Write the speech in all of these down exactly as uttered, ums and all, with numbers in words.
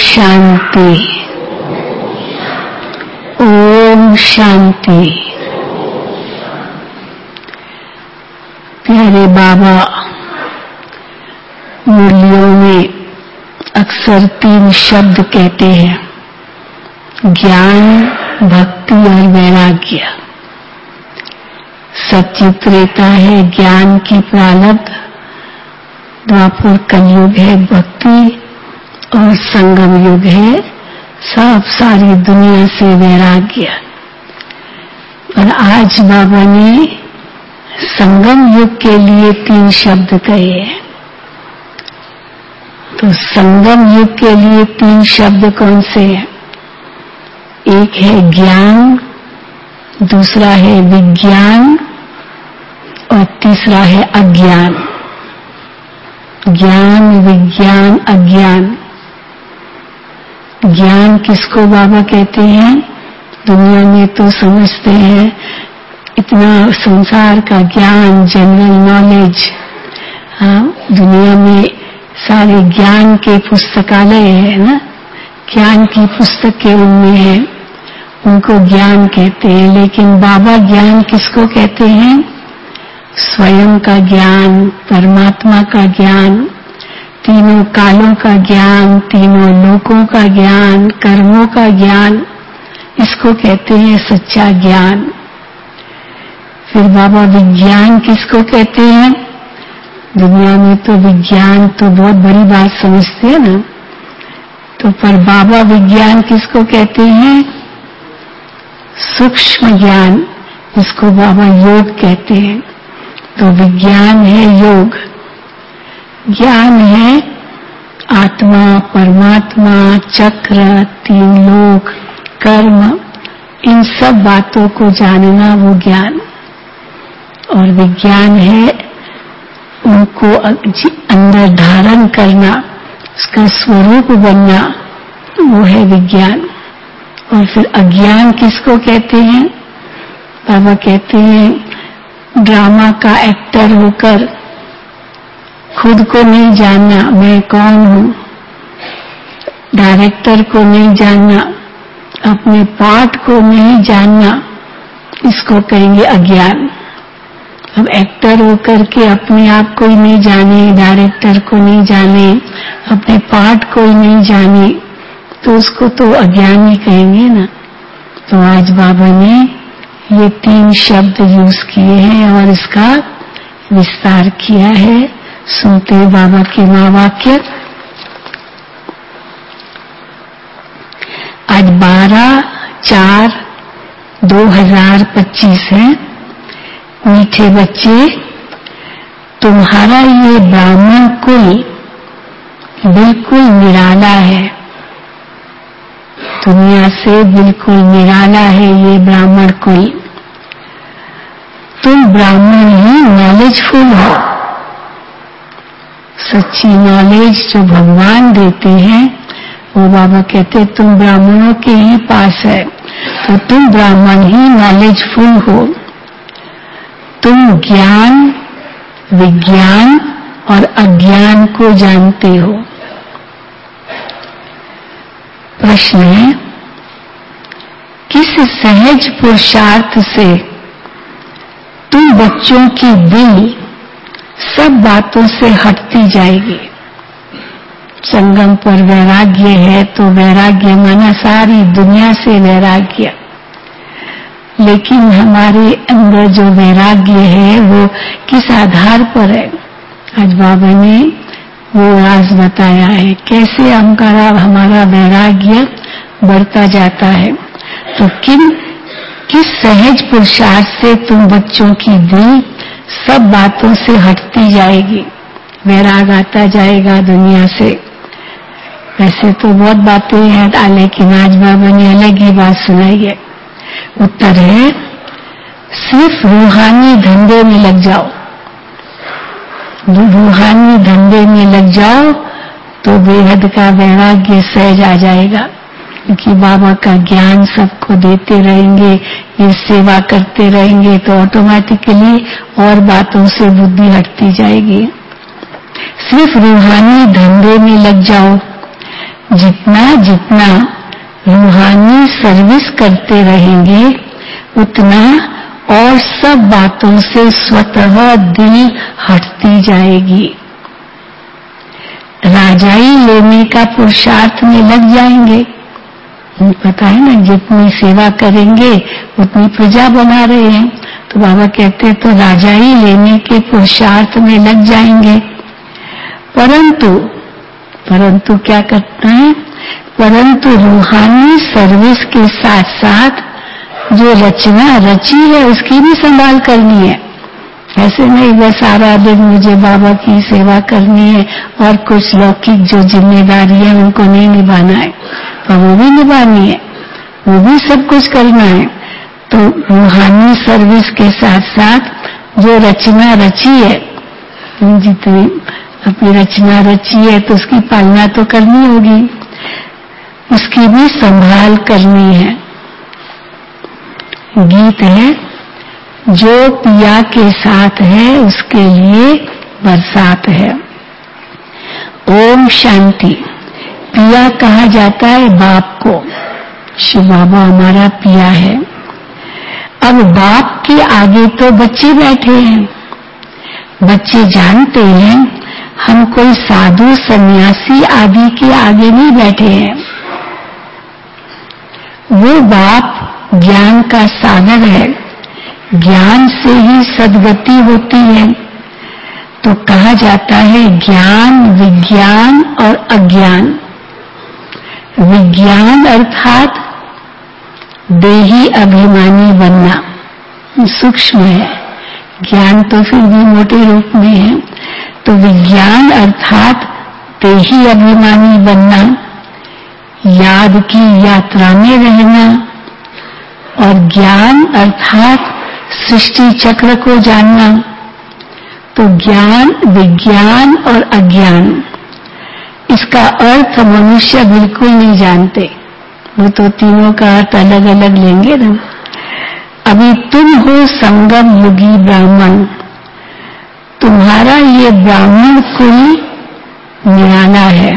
शांति। ओम शांति। प्यारे बाबा मुरलियों में अक्सर तीन शब्द कहते हैं, ज्ञान, भक्ति और वैराग्य। सचिव रेता है ज्ञान की प्रारब्ध, द्वापर कलयुग है भक्ति और संगम युग है सब सारी दुनिया से वैराग्य। और आज बाबा ने संगम युग के लिए तीन शब्द कहे हैं। तो संगम युग के लिए तीन शब्द कौन से हैं? एक है ज्ञान, दूसरा है विज्ञान और तीसरा है अज्ञान। ज्ञान, विज्ञान, अज्ञान। ज्ञान किसको बाबा कहते हैं? दुनिया में तो समझते हैं इतना संसार का ज्ञान, जनरल नॉलेज। हाँ, दुनिया में सारे ज्ञान के पुस्तकालय है ना, ज्ञान की पुस्तकें उनमें है, उनको ज्ञान कहते हैं। लेकिन बाबा ज्ञान किसको कहते हैं? स्वयं का ज्ञान, परमात्मा का ज्ञान, तीनों कालों का ज्ञान, तीनों लोकों का ज्ञान, कर्मों का ज्ञान, इसको कहते हैं सच्चा ज्ञान। फिर बाबा विज्ञान किसको कहते हैं? दुनिया में तो विज्ञान तो बहुत बड़ी बात समझते हैं ना, तो पर बाबा विज्ञान किसको कहते हैं? सूक्ष्म ज्ञान, जिसको बाबा योग कहते हैं। तो विज्ञान है योग, ज्ञान है आत्मा, परमात्मा, चक्र, तीन लोक, कर्म, इन सब बातों को जानना वो ज्ञान। और विज्ञान है उनको अंदर धारण करना, उसका स्वरूप बनना, वो है विज्ञान। और फिर अज्ञान किसको कहते हैं? बाबा कहते हैं ड्रामा का एक्टर होकर खुद को नहीं जानना मैं कौन हूं, डायरेक्टर को नहीं जानना, अपने पार्ट को नहीं जानना, इसको कहेंगे अज्ञान। अब एक्टर होकर के अपने आप को ही नहीं जाने, डायरेक्टर को नहीं जाने, अपने पार्ट को ही नहीं जाने, तो उसको तो अज्ञान ही कहेंगे ना। तो आज बाबा ने ये तीन शब्द यूज किए हैं और इसका विस्तार किया है। सुनते हैं बाबा के महावाक्य। आज बारह चार दो हजार पच्चीस है। मीठे बच्चे, तुम्हारा ये ब्राह्मण कुल बिल्कुल निराला है, दुनिया से बिल्कुल निराला है ये ब्राह्मण कुल। तुम ब्राह्मण ही नॉलेजफुल हो। सच्ची नॉलेज जो भगवान देते हैं वो बाबा कहते तुम ब्राह्मणों के ही पास है, तो तुम ब्राह्मण ही नॉलेजफुल हो। तुम ज्ञान, विज्ञान और अज्ञान को जानते हो। प्रश्न है, किस सहज पुरुषार्थ से तुम बच्चों की दिल सब बातों से हटती जाएगी? संगम पर वैराग्य है तो वैराग्य माना सारी दुनिया से वैराग्य, लेकिन हमारे अंदर जो वैराग्य है वो किस आधार पर है? आज बाबा ने वो राज बताया है, कैसे हमारा हमारा वैराग्य बढ़ता जाता है। तो किन किस सहज पुरुषार्थ से तुम बच्चों की दिल सब बातों से हटती जाएगी, वैराग आता जाएगा दुनिया से। वैसे तो बहुत बातें हैं, लेकिन आज बाबा ने अलग ही बात सुनाई है। उत्तर है, सिर्फ रूहानी धंधे में लग जाओ। रूहानी धंधे में लग जाओ तो बेहद का वैराग्य सहज आ जाएगा, क्योंकि बाबा का ज्ञान सबको देते रहेंगे, ये सेवा करते रहेंगे तो ऑटोमेटिकली और बातों से बुद्धि हटती जाएगी। सिर्फ रूहानी धंधे में लग जाओ जितना जितना रूहानी सर्विस करते रहेंगे उतना और सब बातों से स्वतः दिल हटती जाएगी। राजाई लेने का पुरुषार्थ में लग जाएंगे। पता है ना, जितनी सेवा करेंगे उतनी प्रजा बना रहे हैं, तो बाबा कहते हैं तो राजाई लेने के पुरुषार्थ में लग जाएंगे। परंतु परंतु क्या करना है? परंतु रूहानी सर्विस के साथ साथ जो रचना रची है उसकी भी संभाल करनी है। ऐसे नहीं बस सारा दिन मुझे बाबा की सेवा करनी है और कुछ लौकिक जो जिम्मेदारी है उनको नहीं निभाना है, पर वो भी निभानी है, वो भी सब कुछ करना है। तो रूहानी सर्विस के साथ साथ जो रचना रची है, जितनी अपनी रचना रची है तो उसकी पालना तो करनी होगी, उसकी भी संभाल करनी है। गीत है, जो पिया के साथ है उसके लिए बरसात है। ओम शांति। पिया कहा जाता है बाप को, शिव बाबा हमारा पिया है। अब बाप के आगे तो बच्चे बैठे हैं, बच्चे जानते हैं हम कोई साधु सन्यासी आदि के आगे नहीं बैठे हैं। वो बाप ज्ञान का सागर है, ज्ञान से ही सद्गति होती है। तो कहा जाता है ज्ञान, विज्ञान और अज्ञान। विज्ञान अर्थात देही अभिमानी बनना सूक्ष्म है, ज्ञान तो फिर भी मोटे रूप में है। तो विज्ञान अर्थात देही अभिमानी बनना, याद की यात्रा में रहना, और ज्ञान अर्थात सृष्टि चक्र को जानना। तो ज्ञान, विज्ञान और अज्ञान, इसका अर्थ मनुष्य बिल्कुल नहीं जानते, वो तो तीनों का अर्थ अलग अलग लेंगे ना। अभी तुम हो संगम युगी ब्राह्मण, तुम्हारा ये ब्राह्मण कुल निराला है,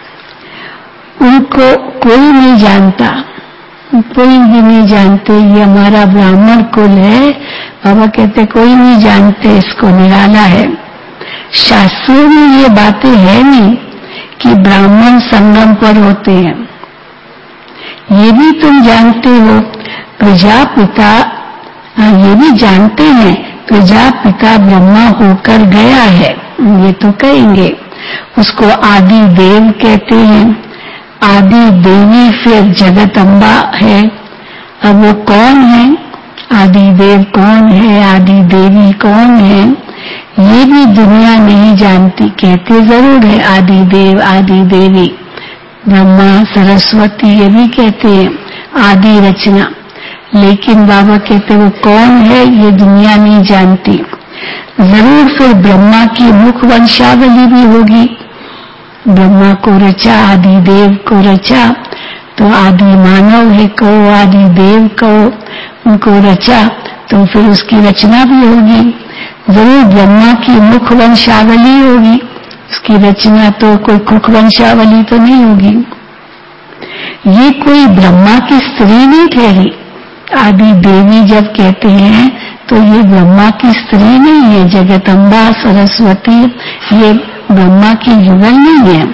उनको कोई नहीं जानता, कोई भी नहीं जानते ये हमारा ब्राह्मण कुल है। बाबा कहते कोई नहीं जानते इसको, निराला है। शास्त्रों में ये बातें है नहीं कि ब्राह्मण संगम पर होते हैं, ये भी तुम जानते हो। प्रजापिता ये भी जानते हैं प्रजापिता ब्रह्मा होकर गया है, ये तो कहेंगे। उसको आदि देव कहते हैं, आदि देवी फिर जगदम्बा है। अब वो कौन है, आदि देव कौन है, आदि देवी कौन है, ये भी दुनिया नहीं जानती। कहते जरूर है आदि देव, आदि देवी, ब्रह्मा सरस्वती, ये भी कहते हैं आदि रचना। लेकिन बाबा कहते वो कौन है ये दुनिया नहीं जानती। जरूर फिर ब्रह्मा की मुख वंशावली भी होगी, ब्रह्मा को रचा, आदि देव को रचा, तो आदि मानव है कहो, आदि देव कहो, उनको रचा तो फिर उसकी रचना भी होगी। जरूर ब्रह्मा की मुख वंशावली होगी, उसकी रचना तो कोई कुख वंशावली तो नहीं होगी। ये कोई ब्रह्मा की स्त्री नहीं ठहरी। आदि देवी जब कहते हैं तो ये ब्रह्मा की स्त्री नहीं है, जगदम्बा सरस्वती ये ब्रह्मा की युगल नहीं है।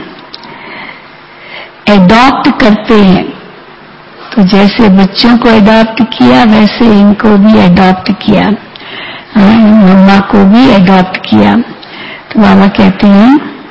एडॉप्ट करते हैं, तो जैसे बच्चों को एडॉप्ट किया वैसे इनको भी एडॉप्ट किया, ब्रह्मा को भी एडॉप्ट किया। तो बाबा कहते हैं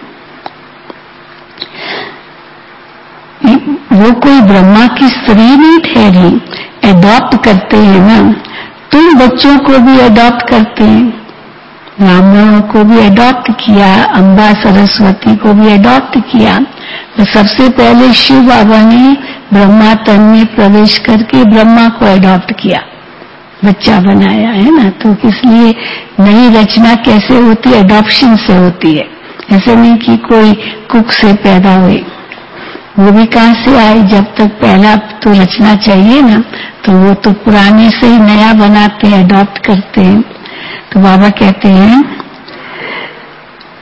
वो कोई ब्रह्मा की स्त्री नहीं ठहरी, एडॉप्ट करते हैं ना। तुम बच्चों को भी एडॉप्ट करते हैं, ब्राह्मणों को भी एडॉप्ट किया, अम्बा सरस्वती को भी एडॉप्ट किया। तो सबसे पहले शिव बाबा ने ब्रह्मा तन में प्रवेश करके ब्रह्मा को एडॉप्ट किया, बच्चा बनाया है ना। तो इसलिए नई रचना कैसे होती है, एडॉप्शन से होती है। ऐसे नहीं कि कोई कुक से पैदा हुए, वो भी कहां से आए, जब तक पहला तो रचना चाहिए ना, तो वो तो पुराने से ही नया बनाते हैं, एडॉप्ट करते हैं। तो बाबा कहते हैं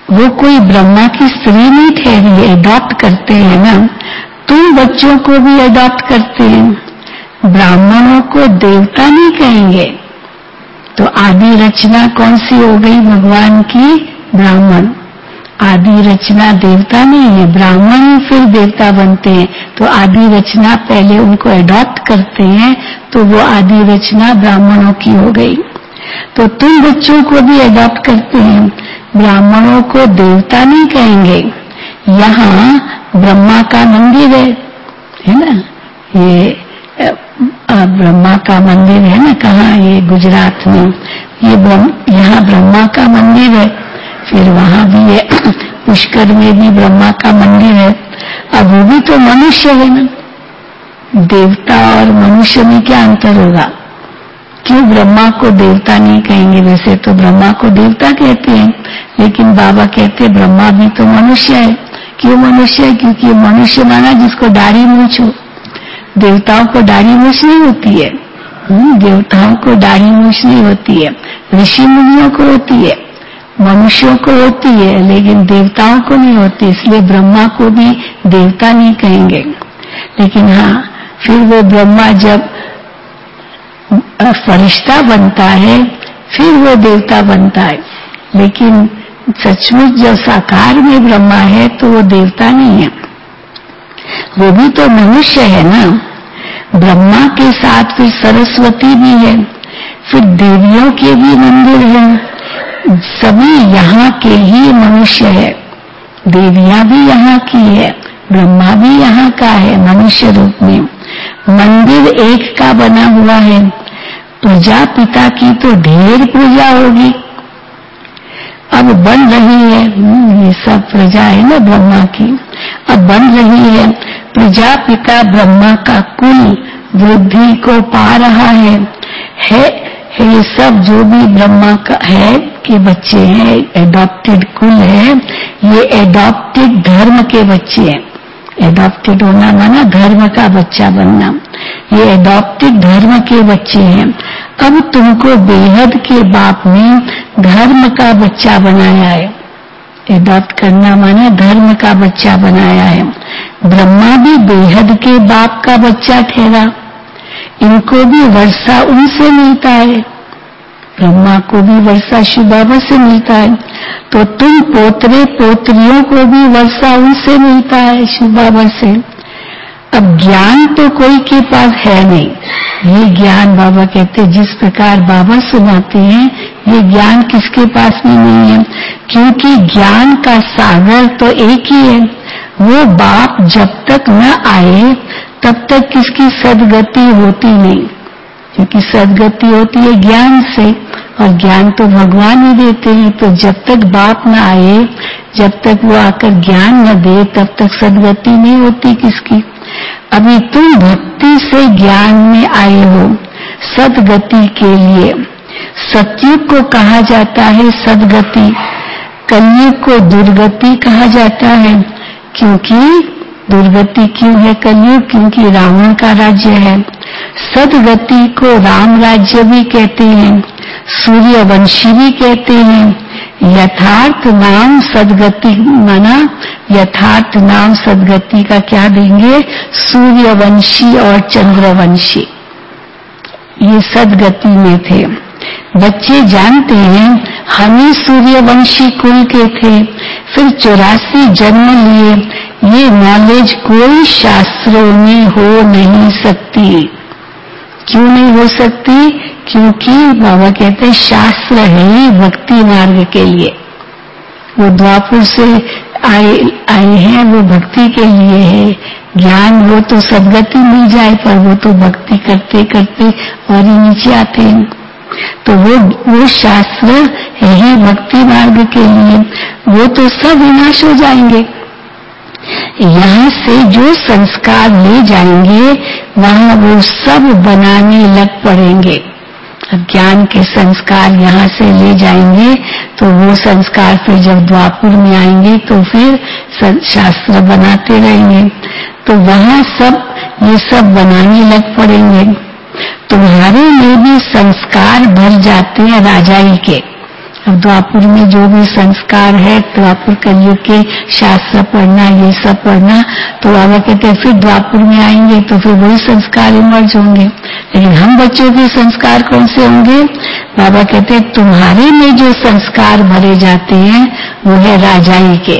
वो कोई ब्रह्मा की स्त्री नहीं ठहरी, एडॉप्ट करते हैं ना। तुम बच्चों को भी एडॉप्ट करते हैं। ब्राह्मणों को देवता नहीं कहेंगे। तो आदि रचना कौन सी हो गई भगवान की? ब्राह्मण। आदि रचना देवता नहीं है, ब्राह्मण ही फिर देवता बनते हैं। तो आदि रचना पहले उनको एडॉप्ट करते हैं, तो वो आदि रचना ब्राह्मणों की हो गई। तो तुम बच्चों को भी एडॉप्ट करते हैं। ब्राह्मणों को देवता नहीं कहेंगे। यहाँ ब्रह्मा का मंदिर है, है ना, ये ब्रह्मा का मंदिर है ना, कहाँ? ये गुजरात में। ये यहाँ ब्रह्मा का मंदिर है, फिर वहां भी है पुष्कर में भी ब्रह्मा का मंदिर है। अब वो भी तो मनुष्य है ना। देवता और मनुष्य में क्या अंतर होगा? क्यों ब्रह्मा को देवता नहीं कहेंगे? वैसे तो ब्रह्मा को देवता कहते हैं, लेकिन बाबा कहते ब्रह्मा भी तो मनुष्य है। क्यों मनुष्य है? क्योंकि मनुष्य माना जिसको दाढ़ी मूंछ हो। देवताओं को दाढ़ी मूंछ नहीं होती है। देवताओं को दाढ़ी मूंछ नहीं होती है, ऋषि मुनियों को होती है, मनुष्यों को होती है, लेकिन देवताओं को नहीं होती। इसलिए ब्रह्मा को भी देवता नहीं कहेंगे। लेकिन हाँ, फिर वो ब्रह्मा जब फरिश्ता बनता है फिर वो देवता बनता है। लेकिन सचमुच जब साकार में ब्रह्मा है तो वो देवता नहीं है, वो भी तो मनुष्य है ना। ब्रह्मा के साथ फिर सरस्वती भी है, फिर देवियों के भी मंदिर हैं। सभी यहाँ के ही मनुष्य है। देवियां भी यहाँ की है, ब्रह्मा भी यहाँ का है मनुष्य रूप में। मंदिर एक का बना हुआ है। प्रजापिता की तो ढेर पूजा होगी, अब बन रही है। ये सब प्रजा है ना ब्रह्मा की, अब बन रही है। प्रजापिता ब्रह्मा का कुल वृद्धि को पा रहा है, है, है ये सब जो भी ब्रह्मा का है के बच्चे हैं, एडॉप्टेड कुल है। ये एडॉप्टेड धर्म के बच्चे हैं। एडॉप्टेड होना माना धर्म का बच्चा बनना। ये एडॉप्टेड धर्म के बच्चे हैं। अब तुमको बेहद के बाप ने धर्म का बच्चा बनाया है। एडॉप्ट करना माना धर्म का बच्चा बनाया है। ब्रह्मा भी बेहद के बाप का बच्चा ठहरा। इनको भी वर्षा उनसे मिलता है, ब्रह्मा को भी वर्षा शिव बाबा से मिलता है। तो तुम पोतरे पोत्रियों को भी वर्षा उनसे मिलता है, शिव बाबा से। अब ज्ञान तो कोई के पास है नहीं। ये ज्ञान बाबा कहते जिस प्रकार बाबा सुनाते हैं, ये ज्ञान किसके पास भी नहीं है, क्योंकि ज्ञान का सागर तो एक ही है। वो बाप जब तक न आए तब तक किसकी सदगति होती नहीं, क्योंकि सदगति होती है ज्ञान से, और ज्ञान तो भगवान ही देते हैं। तो जब तक बाप न आए, जब तक वो आकर ज्ञान न दे, तब तक सदगति नहीं होती किसकी। अभी तुम भक्ति से ज्ञान में आए हो सदगति के लिए। सतयुग को कहा जाता है सदगति, कलयुग को दुर्गति कहा जाता है। क्योंकि दुर्गति क्यों है कलयुग? क्योंकि रावण का राज्य है। सदगति को राम राज्य भी कहते हैं, सूर्यवंशी भी कहते हैं। यथार्थ नाम सदगति माना, यथार्थ नाम सदगति का क्या देंगे? सूर्यवंशी और चंद्रवंशी, ये सदगति में थे। बच्चे जानते हैं हम ही सूर्यवंशी कुल के थे, फिर चौरासी जन्म लिए। ये नॉलेज कोई शास्त्रों में हो नहीं सकती। क्यों नहीं हो सकती? क्योंकि बाबा कहते हैं शास्त्र है ही भक्ति मार्ग के लिए। वो द्वापर से आए आए हैं, वो भक्ति के लिए है। ज्ञान वो तो सदगति मिल जाए, पर वो तो भक्ति करते करते और ही नीचे आते हैं। तो वो वो शास्त्र है ही भक्ति मार्ग के लिए। वो तो सब विनाश हो जाएंगे। यहाँ से जो संस्कार ले जाएंगे वहाँ वो सब बनाने लग पड़ेंगे। ज्ञान के संस्कार यहाँ से ले जाएंगे तो वो संस्कार फिर जब द्वापर में आएंगे तो फिर शास्त्र बनाते रहेंगे। तो वहाँ सब ये सब बनाने लग पड़ेंगे। तुम्हारे में भी संस्कार भर जाते हैं राजाई के। अब द्वापुर में जो भी संस्कार है, द्वापुर कलयुग के शास्त्र पढ़ना, ये सब पढ़ना, तो बाबा कहते हैं फिर द्वापुर में आएंगे तो फिर वही संस्कार इमर्ज होंगे। लेकिन हम बच्चों के संस्कार कौन से होंगे? बाबा कहते हैं तुम्हारे में जो संस्कार भरे जाते हैं वो है राजाई के,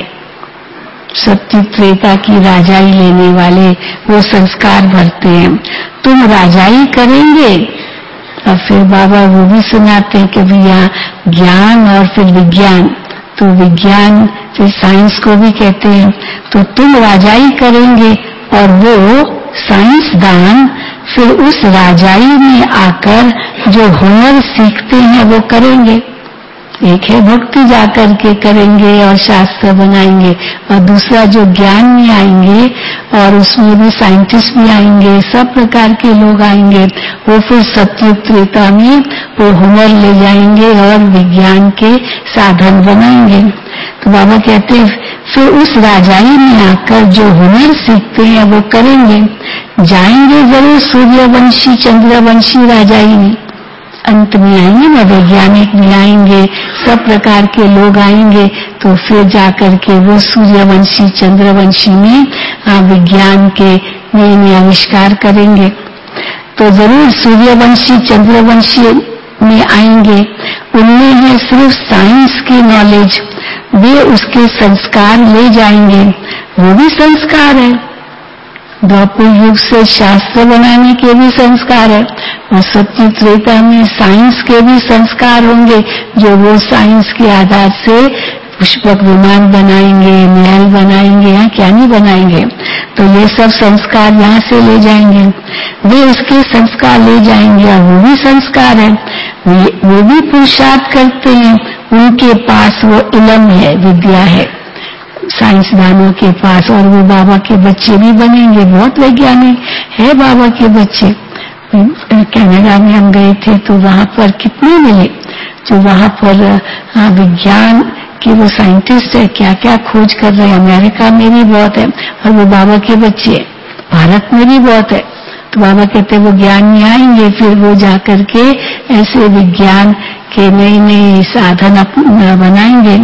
सत्य त्रेता की राजाई लेने वाले वो संस्कार भरते हैं। तुम राजाई करेंगे। और फिर बाबा वो भी सुनाते हैं कि भैया ज्ञान और फिर विज्ञान, तो विज्ञान फिर साइंस को भी कहते हैं, तो तुम राजाई करेंगे और वो साइंसदान फिर उस राजाई में आकर जो हुनर सीखते हैं वो करेंगे। एक है भक्ति जाकर के करेंगे और शास्त्र बनाएंगे, और दूसरा जो ज्ञान में आएंगे और उसमें भी साइंटिस्ट भी आएंगे, सब प्रकार के लोग आएंगे, वो फिर सतयुग त्रेता में वो हुनर ले जाएंगे और विज्ञान के साधन बनाएंगे। तो बाबा कहते हैं फिर उस राजाई में आकर जो हुनर सीखते हैं वो करेंगे। जाएंगे जरूर सूर्यवंशी चंद्रवंशी राजाई में, अंत में आएंगे ना, वैज्ञानिक भी आएंगे, सब प्रकार के लोग आएंगे, तो फिर जाकर के वो सूर्यवंशी चंद्रवंशी में विज्ञान के नए नए आविष्कार करेंगे। तो जरूर सूर्यवंशी चंद्रवंशी में आएंगे, उनमें है सिर्फ साइंस की नॉलेज, वे उसके संस्कार ले जाएंगे, वो भी संस्कार है। द्वापर युग से शास्त्र बनाने के भी संस्कार है, और सत्य त्रेता में साइंस के भी संस्कार होंगे, जो वो साइंस के आधार से पुष्पक विमान बनाएंगे, महल बनाएंगे, या क्या नहीं बनाएंगे। तो ये सब संस्कार यहाँ से ले जाएंगे, वे उसके संस्कार ले जाएंगे, और वो भी संस्कार है, वो भी पुरुषार्थ करते हैं, उनके पास वो इल्म है, विद्या है साइंसदानों के पास, और वो बाबा के बच्चे भी बनेंगे। बहुत वैज्ञानिक है बाबा के बच्चे। कनाडा में हम गए थे तो वहां पर कितने मिले जो वहां पर विज्ञान के वो साइंटिस्ट है, क्या क्या खोज कर रहे हैं। अमेरिका में भी बहुत है, और वो बाबा के बच्चे, भारत में भी बहुत है। तो बाबा कहते हैं वो ज्ञान में आएंगे, फिर वो जाकर के ऐसे विज्ञान के नए नए साधन बनाएंगे।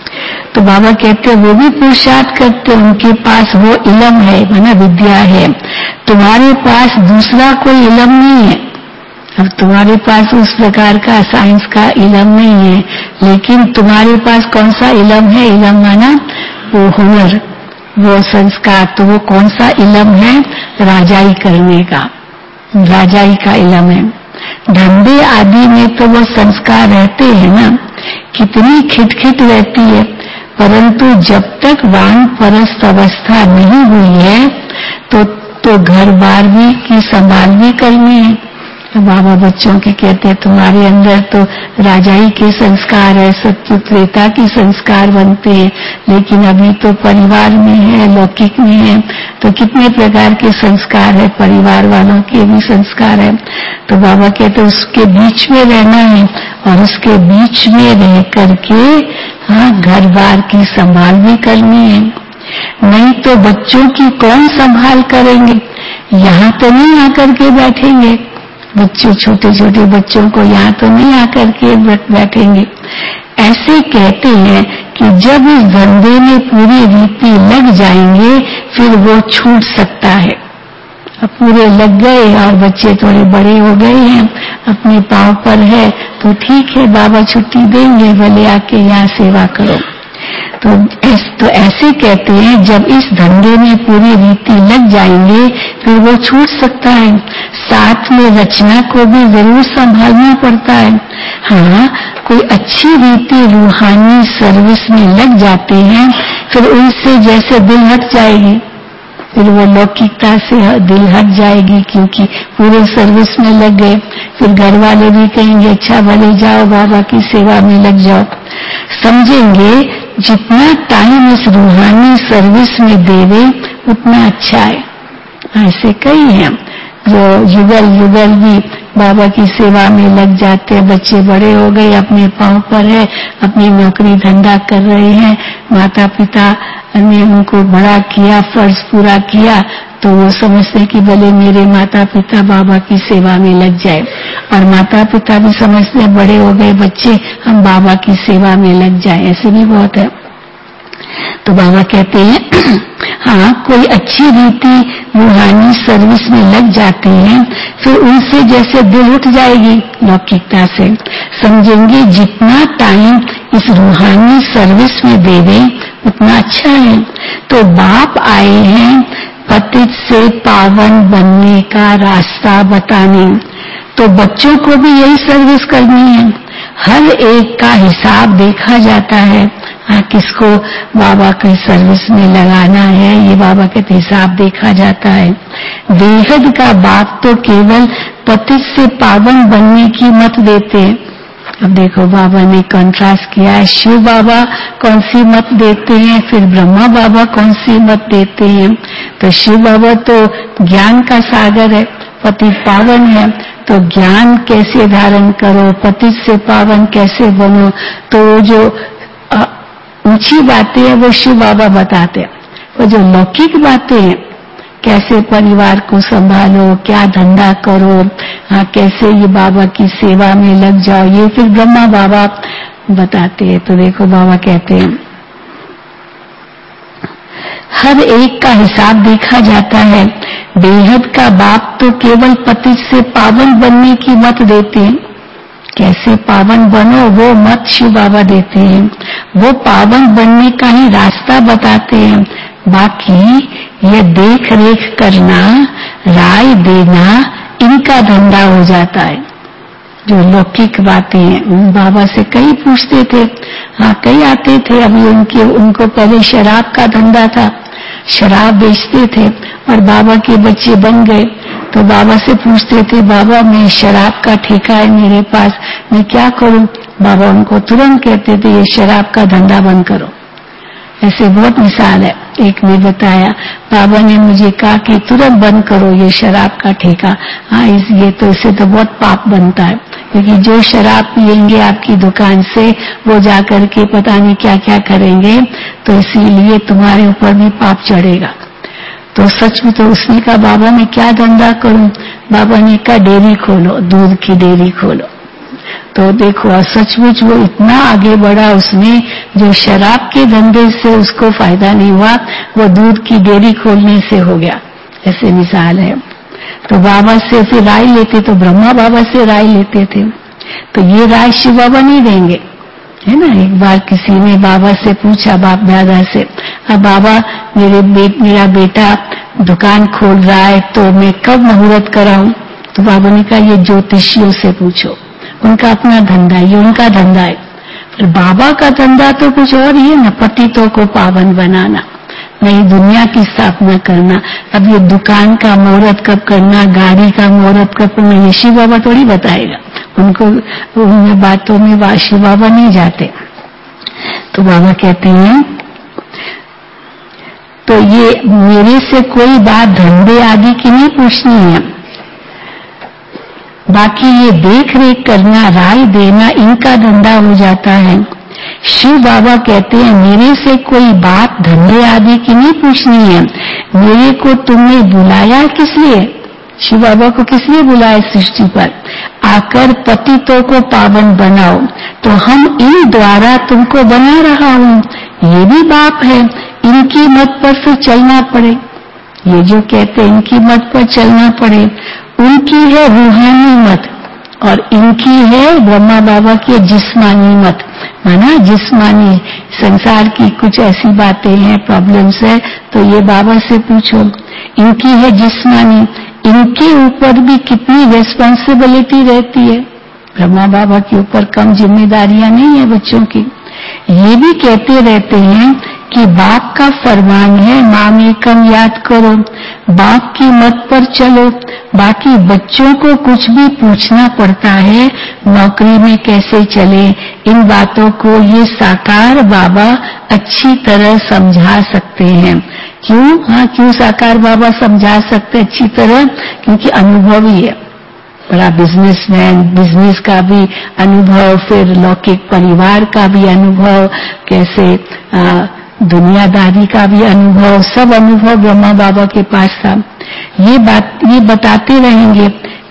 तो बाबा कहते हैं वो भी पुरुषार्थ करते, उनके पास वो इल्म है, माना विद्या है। तुम्हारे पास दूसरा कोई इल्म नहीं है, अब तुम्हारे पास उस प्रकार का साइंस का इल्म नहीं है, लेकिन तुम्हारे पास कौन सा इल्म है? इल्म माना वो हुनर, वो संस्कार। तो वो कौन सा इल्म है? राजाई करने का, राजाई का इल्म है। धंधे आदि में तो वो संस्कार रहते हैं ना, कितनी खिटखिट रहती है, परंतु जब तक वानप्रस्थ अवस्था नहीं हुई है तो तो घर बार भी की संभाल भी करनी है। तो बाबा बच्चों के कहते हैं तुम्हारे अंदर तो राजाई के संस्कार है, सत्य त्रेता के संस्कार बनते हैं, लेकिन अभी तो परिवार में है, लौकिक में है, तो कितने प्रकार के संस्कार है, परिवार वालों के भी संस्कार है। तो बाबा कहते हैं उसके बीच में रहना है, और उसके बीच में रह करके हाँ घर बार की संभाल भी करनी है। नहीं तो बच्चों की कौन संभाल करेंगे? यहाँ तो नहीं आकर के बैठेंगे बच्चों, छोटे छोटे बच्चों को यहाँ तो नहीं आकर के बैठेंगे। ऐसे कहते हैं कि जब इस धंधे में पूरी रीति लग जाएंगे फिर वो छूट सकता है। अब पूरे लग गए और बच्चे थोड़े बड़े हो गए हैं, अपने पांव पर है, तो ठीक है बाबा छुट्टी देंगे, भले आके यहाँ सेवा करो। तो, ऐस, तो ऐसे कहते हैं जब इस धंधे में पूरी रीति लग जाएंगे फिर वो छूट सकता है। साथ में रचना को भी जरूर संभालना पड़ता है। हाँ, कोई अच्छी रीति रूहानी सर्विस में लग जाते हैं, फिर उनसे जैसे दिल हट जाएगी, फिर वो लौकिकता से दिल हट जाएगी, क्योंकि पूरे सर्विस में लग गए। फिर घर वाले भी कहेंगे अच्छा भले जाओ बाबा की सेवा में लग जाओ। समझेंगे जितना टाइम इस रूहानी सर्विस में देवे उतना अच्छा है। ऐसे कई हैं जो युगल युगल भी बाबा की सेवा में लग जाते हैं, बच्चे बड़े हो गए, अपने पांव पर है, अपनी नौकरी धंधा कर रहे हैं, माता पिता ने उनको बड़ा किया, फर्ज पूरा किया, तो वो समझते कि भले मेरे माता पिता बाबा की सेवा में लग जाए। और माता पिता भी समझते हैं बड़े हो गए बच्चे, हम बाबा की सेवा में लग जाए, ऐसे भी बहुत है। तो बाबा कहते हैं हाँ, कोई अच्छी रीति रूहानी सर्विस में लग जाते हैं, फिर उनसे जैसे दिल उठ जाएगी लौकिकता से, समझेंगे जितना टाइम इस रूहानी सर्विस में दे दें उतना अच्छा है। तो बाप आए हैं पतित से पावन बनने का रास्ता बताने, तो बच्चों को भी यही सर्विस करनी है। हर एक का हिसाब देखा जाता है, हाँ किसको बाबा की सर्विस में लगाना है, ये बाबा के हिसाब देखा जाता है। बेहद का बाप तो केवल पतित से पावन बनने की मत देते हैं। अब देखो बाबा ने कंट्रास्ट किया है, शिव बाबा कौन सी मत देते हैं, फिर ब्रह्मा बाबा कौन सी मत देते हैं। तो शिव बाबा तो ज्ञान का सागर है, पतित पावन है, तो ज्ञान कैसे धारण करो, पतित से पावन कैसे बनो, तो जो ऊंची बातें हैं वो शिव बाबा बताते हैं। वो जो लौकिक बातें हैं, कैसे परिवार को संभालो, क्या धंधा करो, हाँ कैसे ये बाबा की सेवा में लग जाओ, ये फिर ब्रह्मा बाबा बताते हैं। तो देखो बाबा कहते हैं हर एक का हिसाब देखा जाता है। बेहद का बाप तो केवल पतित से पावन बनने की मत देते हैं, कैसे पावन बनो वो मत शिव बाबा देते हैं, वो पावन बनने का ही रास्ता बताते हैं। बाकी ये देख रेख करना, राय देना, इनका धंधा हो जाता है। जो लौकिक बातें हैं बाबा से कई पूछते थे, हाँ कई आते थे, अभी उनके उनको पहले शराब का धंधा था, शराब बेचते थे और बाबा के बच्चे बन गए। तो बाबा से पूछते थे बाबा मैं शराब का ठेका है मेरे पास, मैं क्या करूं। बाबा उनको तुरंत कहते थे ये शराब का धंधा बंद करो। ऐसे बहुत मिसाल है। एक ने बताया बाबा ने मुझे कहा कि तुरंत बंद करो ये शराब का ठेका, हाँ इस ये तो इससे तो बहुत पाप बनता है, क्योंकि जो शराब पियेंगे आपकी दुकान से वो जाकर के पता नहीं क्या क्या करेंगे, तो इसीलिए तुम्हारे ऊपर भी पाप चढ़ेगा। तो सच में तो उसने कहा बाबा मैं क्या धंधा करूं। बाबा ने कहा डेयरी खोलो, दूध की डेयरी खोलो। तो देखो सचमुच वो इतना आगे बढ़ा, उसने जो शराब के धंधे से उसको फायदा नहीं हुआ, वो दूध की डेयरी खोलने से हो गया। ऐसे मिसाल है। तो बाबा से फिर राय लेते, तो ब्रह्मा बाबा से राय लेते थे, तो ये राय शिव बाबा नहीं देंगे, है ना। एक बार किसी ने बाबा से पूछा, बाप दादा से, अब बाबा मेरे बे, मेरा बेटा दुकान खोल रहा है तो मैं कब मुहूर्त कराऊं। तो बाबा ने कहा ये ज्योतिषियों से पूछो, उनका अपना धंधा, ये उनका धंधा है। फिर बाबा का धंधा तो कुछ और ही है ना, पतितों को पावन बनाना, नई दुनिया की स्थापना करना। अब ये दुकान का मुहूर्त कब करना, गाड़ी का मुहूर्त कब करना, ये शिव बाबा थोड़ी बताएगा, उनको उन बातों में शिव बाबा नहीं जाते। तो बाबा कहते हैं तो ये मेरे से कोई बात धंधे आदि की नहीं पूछनी है, बाकी ये देख रेख करना, राय देना, इनका धंधा हो जाता है। शिव बाबा कहते हैं मेरे से कोई बात धंधे आदि की नहीं पूछनी है, मेरे को तुमने बुलाया किस लिए। शिव बाबा को किस लिए बुलाया सृष्टि पर, आकर पतितों को पावन बनाओ, तो हम इन द्वारा तुमको बना रहा हूँ। ये भी बाप है, इनकी मत पर फिर चलना पड़े। ये जो कहते हैं इनकी मत पर चलना पड़े, उनकी है रूहानी मत और इनकी है ब्रह्मा बाबा की जिस्मानी मत। माना जिस्मानी संसार की कुछ ऐसी बातें हैं, प्रॉब्लम्स है, तो ये बाबा से पूछो। इनकी है जिस्मानी, इनके ऊपर भी कितनी रेस्पॉन्सिबिलिटी रहती है। ब्रह्मा बाबा के ऊपर कम जिम्मेदारियां नहीं है बच्चों की। ये भी कहते रहते हैं कि बाप का फरमान है माम एकम याद करो, बाप की मत पर चलो। बाकी बच्चों को कुछ भी पूछना पड़ता है, नौकरी में कैसे चले, इन बातों को ये साकार बाबा अच्छी तरह समझा सकते हैं। क्यों? हाँ, क्यों साकार बाबा समझा सकते अच्छी तरह? क्योंकि अनुभवी है, बड़ा बिजनेसमैन, बिजनेस का भी अनुभव, फिर लौकिक परिवार का भी अनुभव, कैसे आ, दुनियादारी का भी अनुभव, सब अनुभव ब्रह्मा बाबा के पास था। ये बात ये बताते रहेंगे,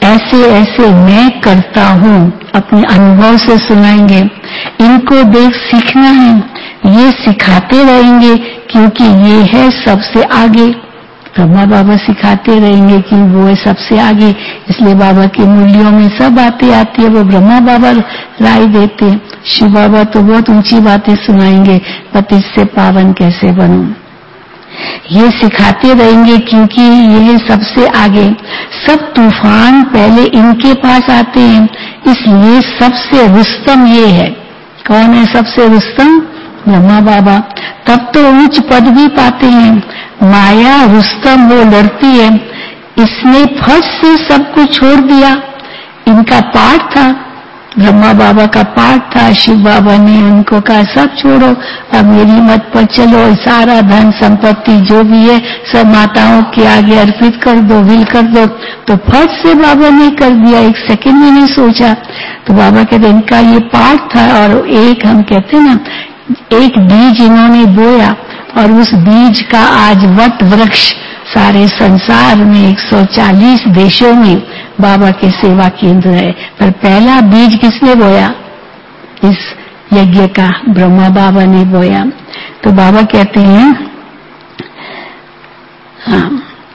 ऐसे ऐसे मैं करता हूँ अपने अनुभव से सुनाएंगे। इनको देख सीखना है, ये सिखाते रहेंगे क्योंकि ये है सबसे आगे। ब्रह्मा बाबा सिखाते रहेंगे कि वो है सबसे आगे, इसलिए बाबा की मूल्यों में सब बातें आती है, वो ब्रह्मा बाबा राय देते। शिव बाबा तो बहुत ऊंची बातें सुनाएंगे, पतित से पावन कैसे बनूं। ये सिखाते रहेंगे क्योंकि ये सबसे आगे। सब तूफान पहले इनके पास आते हैं, इसलिए सबसे रुस्तम ये है। कौन है सबसे रुस्तम? ब्रह्मा बाबा। तब तो उच्च पद भी पाते हैं। माया रुस्तम वो लड़ती है, इसने फट से सब कुछ छोड़ दिया। इनका पाठ था, ब्रह्मा बाबा का पाठ था। शिव बाबा ने उनको कहा सब छोड़ो, अब मेरी मत पर चलो, सारा धन संपत्ति जो भी है सब माताओं के आगे अर्पित कर दो, विल कर दो। तो फट से बाबा ने कर दिया, एक सेकंड में नहीं सोचा। तो बाबा कहते इनका ये पाठ था। और एक हम कहते ना, एक बीज इन्होंने बोया और उस बीज का आज वट वृक्ष सारे संसार में एक सौ चालीस देशों में बाबा के सेवा केंद्र है। पर पहला बीज किसने बोया? इस यज्ञ का ब्रह्मा बाबा ने बोया। तो बाबा कहते हैं, हाँ,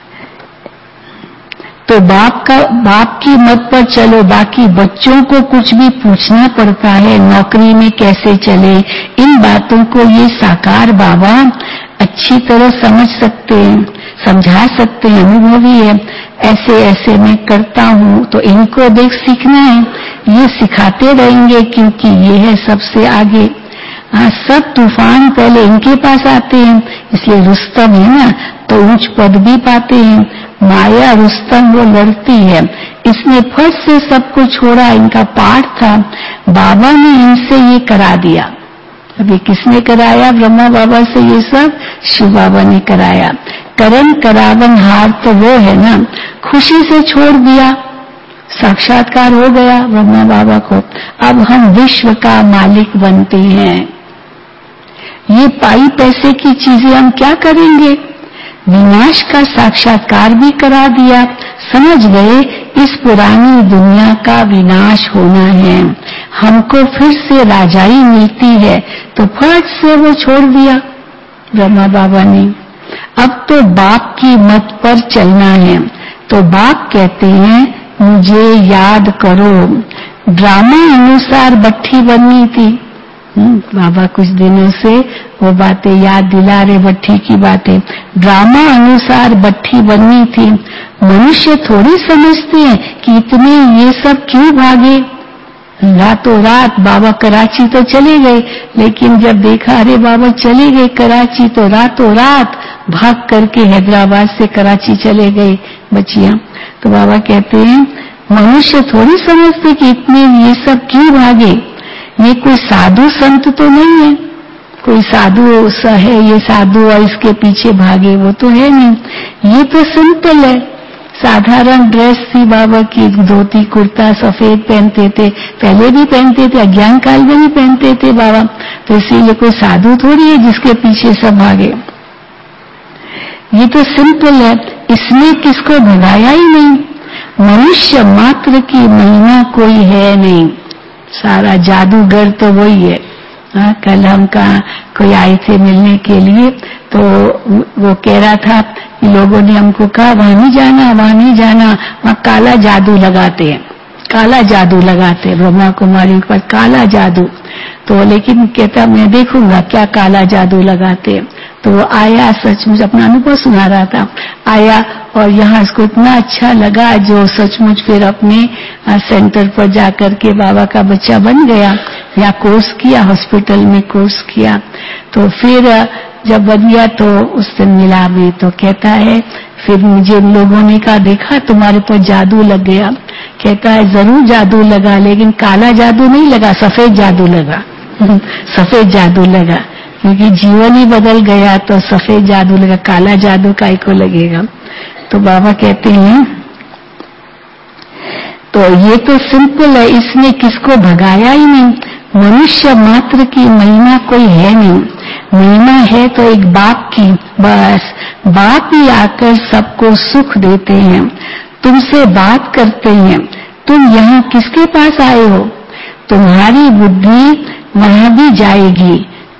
तो बाप का बाप की मत पर चलो, बाकी बच्चों को कुछ भी पूछना पड़ता है, नौकरी में कैसे चले, इन बातों को ये साकार बाबा अच्छी तरह समझ सकते हैं, समझा सकते हैं, अनुभवी है। ऐसे ऐसे मैं करता हूँ, तो इनको देख सीखना है, ये सिखाते रहेंगे क्योंकि ये है सबसे आगे। हाँ, सब तूफान पहले इनके पास आते हैं, इसलिए रुस्तम है ना, तो उच्च पद भी पाते हैं। माया रुस्तम वो लड़ती है, इसने फट से सब कुछ छोड़ा। इनका पाठ था, बाबा ने इनसे ये करा दिया। अभी किसने कराया? ब्रह्मा बाबा से ये सब शिव बाबा ने कराया। करन करावन हार तो वो है ना, खुशी से छोड़ दिया, साक्षात्कार हो गया ब्रह्मा बाबा को। अब हम विश्व का मालिक बनते हैं। ये पाई पैसे की चीजें हम क्या करेंगे? विनाश का साक्षात्कार भी करा दिया। समझ गए इस पुरानी दुनिया का विनाश होना है, हमको फिर से राजाई मिलती है, तो फट से वो छोड़ दिया ब्रह्मा बाबा ने। अब तो बाप की मत पर चलना है। तो बाप कहते हैं मुझे याद करो। ड्रामा अनुसार बट्ठी बननी थी। बाबा कुछ दिनों से वो बातें याद दिला रहे, बट्ठी की बातें। ड्रामा अनुसार बट्ठी बननी थी। मनुष्य थोड़ी समझते हैं कि इतने ये सब क्यों भागे। रातों रात बाबा कराची तो चले गए, लेकिन जब देखा अरे बाबा चले गए कराची, तो रातों रात भाग करके हैदराबाद से कराची चले गए बच्चियां। तो बाबा कहते हैं मनुष्य थोड़ी समझते कि इतने ये सब क्यों भागे। ये कोई साधु संत तो नहीं है, कोई साधु है ये साधु और इसके पीछे भागे, वो तो है नहीं। ये तो सिंपल है, साधारण ड्रेस थी बाबा की, धोती कुर्ता सफेद पहनते थे, पहले भी पहनते थे, अज्ञान काल में भी पहनते थे बाबा। तो इसीलिए कोई साधु थोड़ी है जिसके पीछे सब भागे। ये तो सिंपल है, इसमें किसको भगाया ही नहीं। मनुष्य मात्र की महिमा कोई है नहीं, सारा जादूगर तो वही है। हाँ, कल हम कहा कोई आए थे मिलने के लिए, तो वो कह रहा था लोगों ने हमको कहा वहां नहीं जाना, वहां नहीं जाना, वहां काला जादू लगाते हैं, काला जादू लगाते हैं ब्रह्मा कुमारी पर, काला जादू। तो लेकिन कहता मैं देखूंगा क्या काला जादू लगाते हैं। तो वो आया, सचमुच अपना अनुभव सुना रहा था, आया और यहाँ इसको इतना अच्छा लगा जो सचमुच फिर अपने सेंटर पर जाकर के बाबा का बच्चा बन गया। या कोर्स किया, हॉस्पिटल में कोर्स किया। तो फिर जब बन गया तो उस दिन मिला भी, तो कहता है फिर मुझे लोगों ने कहा देखा तुम्हारे पर जादू लग गया। कहता है जरूर जादू लगा, लेकिन काला जादू नहीं लगा, सफेद जादू लगा। सफेद जादू लगा, क्योंकि जीवन ही बदल गया तो सफेद जादू लगा, काला जादू काय को लगेगा। तो बाबा कहते हैं तो ये तो सिंपल है, इसने किसको भगाया ही नहीं। मनुष्य मात्र की महिमा कोई है नहीं, महिमा है तो एक बाप की, बस बाप ही आकर सबको सुख देते हैं। तुमसे बात करते हैं, तुम यहाँ किसके पास आए हो? तुम्हारी बुद्धि वहां भी जाएगी,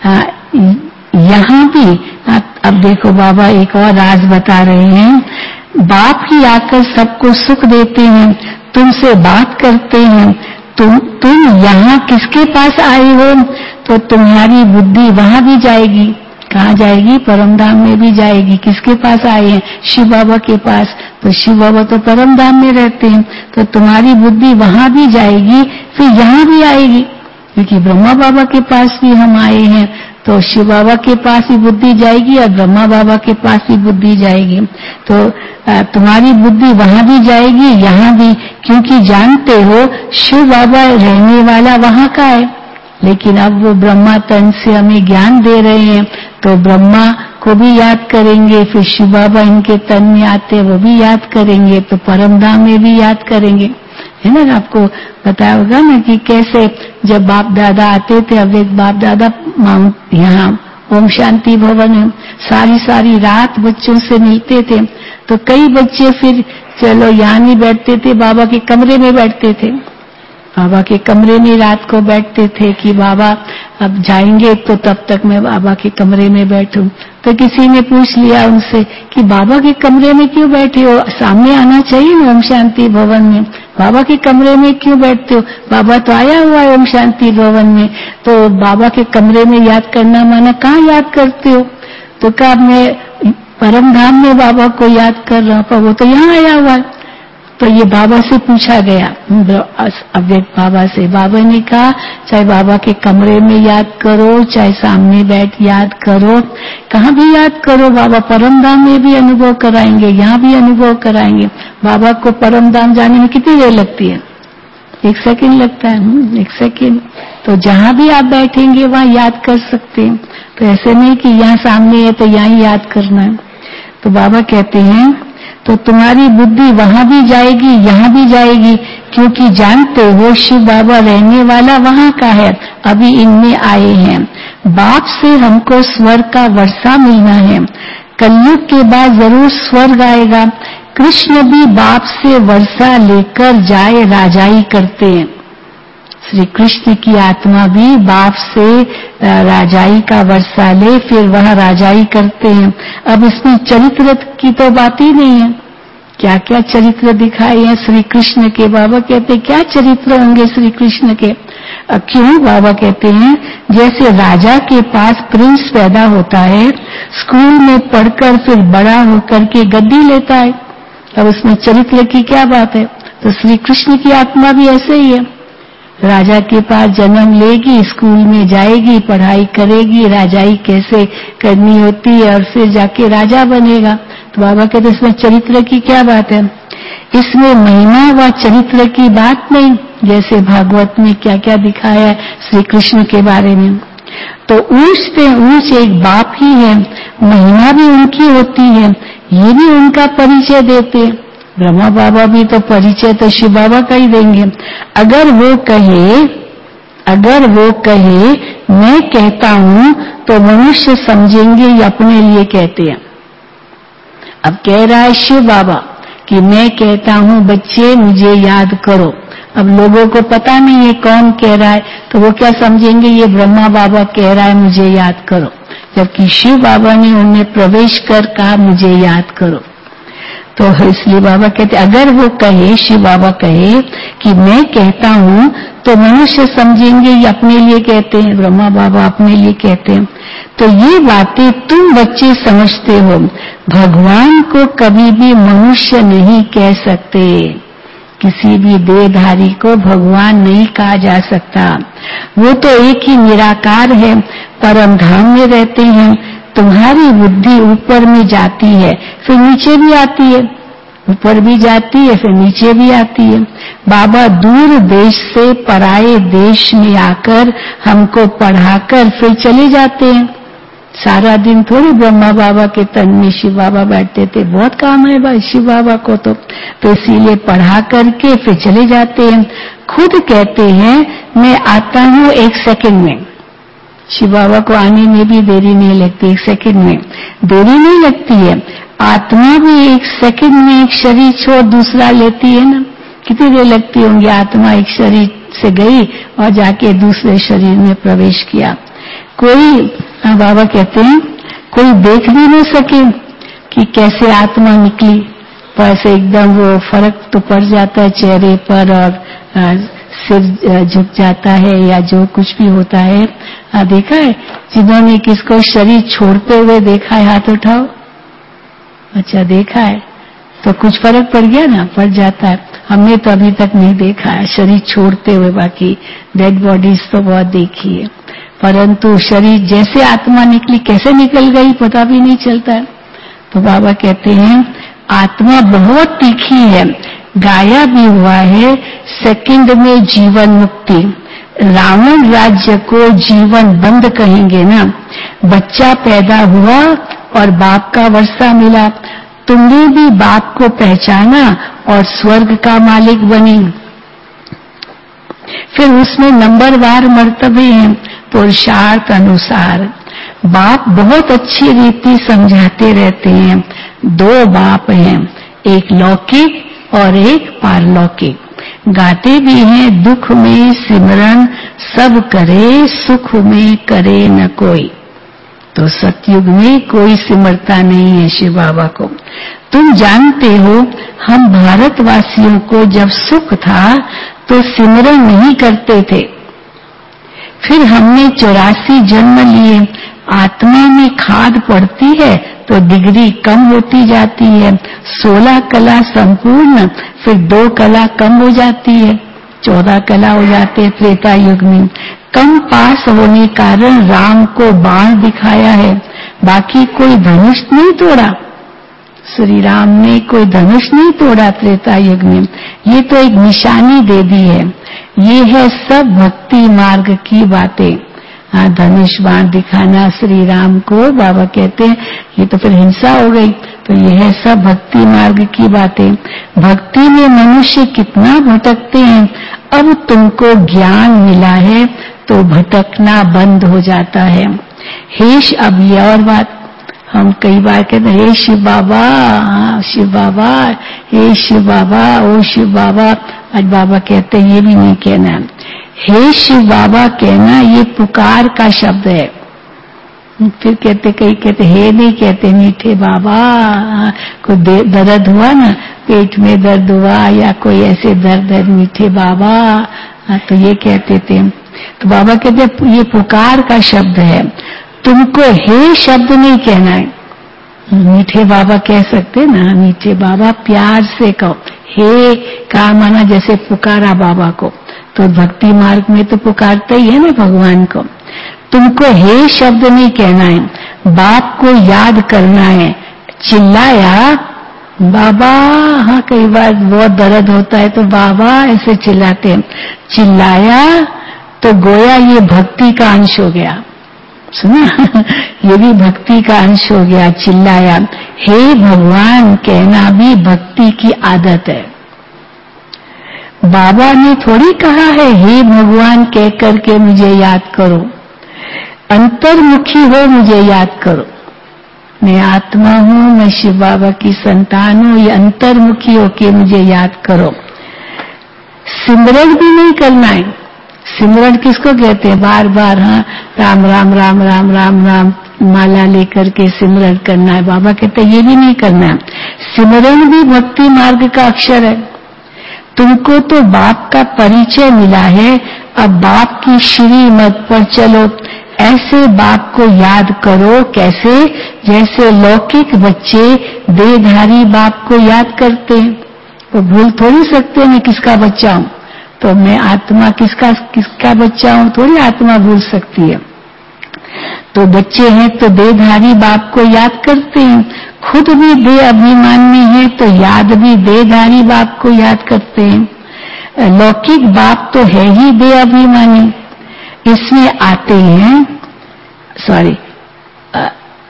यहाँ भी। अब देखो बाबा एक और राज बता रहे हैं, बाप ही आकर सबको सुख देते हैं, तुमसे बात करते हैं, तुम तुम यहाँ किसके पास आए हो? तो तुम्हारी बुद्धि वहां भी जाएगी। कहाँ जाएगी? परम धाम में भी जाएगी। किसके पास आए हैं? शिव बाबा के पास। तो शिव बाबा तो परम धाम में रहते हैं, तो तुम्हारी बुद्धि वहां भी जाएगी, फिर यहाँ भी आएगी, क्योंकि ब्रह्मा बाबा के पास भी हम आए हैं, तो शिव बाबा के पास भी बुद्धि जाएगी और ब्रह्मा बाबा के पास भी बुद्धि जाएगी। तो तुम्हारी बुद्धि वहां भी जाएगी, यहाँ भी, क्योंकि जानते हो शिव बाबा रहने वाला वहां का है। लेकिन अब वो ब्रह्मा तन से हमें ज्ञान दे रहे हैं, तो ब्रह्मा को भी याद करेंगे, फिर शिव बाबा इनके तन में आते वो भी याद करेंगे, तो परम धाम में भी याद करेंगे, है ना। आपको पता होगा ना कि कैसे जब बाप दादा आते थे, अब एक बाप दादा माउंट यहाँ ओम शांति भवन में सारी सारी रात बच्चों से मिलते थे, तो कई बच्चे फिर चलो यहाँ नहीं बैठते थे, बाबा के कमरे में बैठते थे, बाबा के कमरे में रात को बैठते थे कि बाबा अब जाएंगे तो तब तक मैं बाबा के कमरे में बैठूं। तो किसी ने पूछ लिया उनसे कि बाबा के कमरे में क्यों बैठे हो, सामने आना चाहिए ना ओम शांति भवन में, बाबा के कमरे में क्यों बैठते हो? बाबा तो आया हुआ है ओम शांति भवन में, तो बाबा के कमरे में याद करना माना कहाँ याद करते हो? तो कहा मैं परम धाम में बाबा को याद कर रहा हूँ, पर वो तो यहाँ आया हुआ है। तो ये बाबा से पूछा गया, अव्यक्त बाबा से। बाबा ने कहा चाहे बाबा के कमरे में याद करो, चाहे सामने बैठ याद करो, कहाँ भी याद करो, बाबा परम धाम में भी अनुभव कराएंगे, यहाँ भी अनुभव कराएंगे। बाबा को परम धाम जाने में कितनी देर लगती है? एक सेकंड लगता है, एक सेकंड। तो जहाँ भी आप बैठेंगे वहाँ याद कर सकते हैं। तो ऐसे नहीं कि यहाँ सामने है तो यहाँ ही याद करना है। तो बाबा कहते हैं तो तुम्हारी बुद्धि वहां भी जाएगी, यहाँ भी जाएगी, क्योंकि जानते हो शिव बाबा रहने वाला वहां का है, अभी इनमें आए हैं। बाप से हमको स्वर्ग का वर्षा मिलना है, कलयुग के बाद जरूर स्वर्ग आएगा। कृष्ण भी बाप से वर्षा लेकर जाए राजाई करते हैं। श्री कृष्ण की आत्मा भी बाप से राजाई का वर्षा ले, फिर वह राजाई करते हैं। अब इसमें चरित्र की तो बात ही नहीं है, क्या क्या चरित्र दिखाए हैं श्री कृष्ण के। बाबा कहते हैं क्या चरित्र होंगे श्री कृष्ण के? क्यों? बाबा कहते हैं जैसे राजा के पास प्रिंस पैदा होता है, स्कूल में पढ़कर फिर बड़ा होकर के गद्दी लेता है, अब उसमें चरित्र की क्या बात है? तो श्री कृष्ण की आत्मा भी ऐसे ही है, राजा के पास जन्म लेगी, स्कूल में जाएगी, पढ़ाई करेगी, राजाई कैसे करनी होती है और फिर जाके राजा बनेगा। तो बाबा कहते इसमें चरित्र की क्या बात है? इसमें महिमा व चरित्र की बात नहीं, जैसे भागवत में क्या क्या दिखाया है श्री कृष्ण के बारे में। तो ऊंच से ऊंच एक बाप ही है, महिमा भी उनकी होती है, ये भी उनका परिचय देते। ब्रह्मा बाबा भी तो परिचय तो शिव बाबा का ही देंगे। अगर वो कहे अगर वो कहे मैं कहता हूं तो मनुष्य समझेंगे ये अपने लिए कहते हैं। अब कह रहा है शिव बाबा कि मैं कहता हूं बच्चे मुझे याद करो। अब लोगों को पता नहीं है कौन कह रहा है, तो वो क्या समझेंगे ये ब्रह्मा बाबा कह रहा है मुझे याद करो, जबकि शिव बाबा ने उन्हें प्रवेश कर कहा मुझे याद करो। तो इसलिए बाबा कहते अगर वो कहे, शिव बाबा कहे कि मैं कहता हूं तो मनुष्य समझेंगे ये अपने लिए कहते हैं, ब्रह्मा बाबा अपने लिए कहते हैं। तो ये बातें तुम बच्चे समझते हो, भगवान को कभी भी मनुष्य नहीं कह सकते, किसी भी देहधारी को भगवान नहीं कहा जा सकता। वो तो एक ही निराकार है, परम धाम में रहते हैं। तुम्हारी बुद्धि ऊपर में जाती है फिर नीचे भी आती है, ऊपर भी जाती है फिर नीचे भी आती है। बाबा दूर देश से पराये देश में आकर हमको पढ़ाकर फिर चले जाते हैं। सारा दिन थोड़ी ब्रह्मा बाबा के तन में शिव बाबा बैठते थे, बहुत काम है भाई शिव बाबा को तो तो इसीलिए पढ़ा करके फिर चले जाते हैं। खुद कहते हैं मैं आता हूं एक सेकंड में, शिव बाबा को आने में भी देरी नहीं लगती, एक सेकंड में देरी नहीं लगती है। आत्मा भी एक सेकंड में एक शरीर छोड़ दूसरा लेती है ना, कितनी देर लगती होंगी। आत्मा एक शरीर से गई और जाके दूसरे शरीर में प्रवेश किया। कोई बाबा कहते हैं कोई देख भी नहीं सके कि कैसे आत्मा निकली, तो ऐसे एकदम वो फर्क तो पड़ जाता है चेहरे पर, और सिर झुक जाता है या जो कुछ भी होता है। आ, देखा है जिन्होंने किसको शरीर छोड़ते हुए देखा है, हाथ उठाओ। अच्छा, देखा है तो कुछ फर्क पड़ गया ना, पड़ जाता है। हमने तो अभी तक नहीं देखा है शरीर छोड़ते हुए, बाकी डेड बॉडीज तो बहुत देखी है, परंतु शरीर जैसे आत्मा निकली कैसे निकल गई पता भी नहीं चलता है। तो बाबा कहते हैं आत्मा बहुत तीखी है, गाया भी हुआ है सेकंड में जीवन मुक्ति। रावण राज्य को जीवन बंद कहेंगे ना। बच्चा पैदा हुआ और बाप का वर्षा मिला, तुमने भी बाप को पहचाना और स्वर्ग का मालिक बनी। फिर उसमें नंबरवार मर्तबे हैं पुरुषार्थ अनुसार। बाप बहुत अच्छी रीति समझाते रहते हैं। दो बाप हैं, एक लौकिक और एक पारलौकिक। गाते भी हैं दुख में सिमरन सब करे, सुख में करे न कोई। तो सतयुग में कोई सिमरता नहीं है शिव बाबा को। तुम जानते हो हम भारतवासियों को जब सुख था तो सिमरन नहीं करते थे, फिर हमने चौरासी जन्म लिए। आत्मा में खाद पड़ती है तो डिग्री कम होती जाती है। सोलह कला संपूर्ण, फिर दो कला कम हो जाती है, चौदह कला हो जाते हैं त्रेता युग में। कम पास होने कारण राम को बाण दिखाया है, बाकी कोई धनुष नहीं तोड़ा। श्री राम ने कोई धनुष नहीं तोड़ा त्रेता युग में, ये तो एक निशानी दे दी है। ये है सब भक्ति मार्ग की बातें। हाँ, धनुष बाण दिखाना श्री राम को बाबा कहते हैं ये तो फिर हिंसा हो गई। तो ये है सब भक्ति मार्ग की बातें। भक्ति में मनुष्य कितना भटकते हैं, अब तुमको ज्ञान मिला है तो भटकना बंद हो जाता है। हेश, अब ये और बात हम कई बार कहते हैं हे शिव बाबा, हाँ शिव बाबा, हे शिव बाबा, ओ शिव बाबा। आज बाबा कहते हैं ये भी नहीं कहना, हे शिव बाबा कहना ये पुकार का शब्द है। फिर कहते कई कहते हे नहीं कहते, मीठे बाबा। कोई दर्द हुआ ना, पेट में दर्द हुआ या कोई ऐसे दर्द है, मीठे बाबा, तो ये कहते थे। तो बाबा कहते ये पुकार का शब्द है, तुमको हे शब्द नहीं कहना है। मीठे बाबा कह सकते ना, मीठे बाबा प्यार से कहो। हे का माना जैसे पुकारा बाबा को, तो भक्ति मार्ग में तो पुकारते ही है ना भगवान को। तुमको हे शब्द नहीं कहना है, बाप को याद करना है। चिल्लाया बाबा, हाँ कई बार बहुत दर्द होता है तो बाबा ऐसे चिल्लाते हैं। चिल्लाया तो गोया ये भक्ति का अंश हो गया, सुना ये भी भक्ति का अंश हो गया। चिल्लाया हे भगवान कहना भी भक्ति की आदत है। बाबा ने थोड़ी कहा है हे भगवान कह करके मुझे याद करो, अंतर्मुखी हो मुझे याद करो। मैं आत्मा हूँ, मैं शिव बाबा की संतान हूँ, ये अंतर्मुखी होके मुझे याद करो। सिमरन भी नहीं करना है। सिमरन किसको कहते हैं? बार बार हाँ राम राम राम राम राम राम माला लेकर के सिमरन करना है। बाबा कहते हैं ये भी नहीं करना है। सिमरन भी भक्ति मार्ग का अक्षर है। तुमको तो बाप का परिचय मिला है, अब बाप की श्रीमत पर चलो। ऐसे बाप को याद करो, कैसे? जैसे लौकिक बच्चे देहधारी बाप को याद करते हैं। वो भूल थोड़ी सकते मैं किसका बच्चा हूँ, तो मैं आत्मा किसका किसका बच्चा हूँ थोड़ी आत्मा भूल सकती है। तो बच्चे हैं तो देहधारी बाप को याद करते हैं, खुद भी देह अभिमान में है तो याद भी देहधारी बाप को याद करते हैं। लौकिक बाप तो है ही देह अभिमानी, इसमें आते हैं सॉरी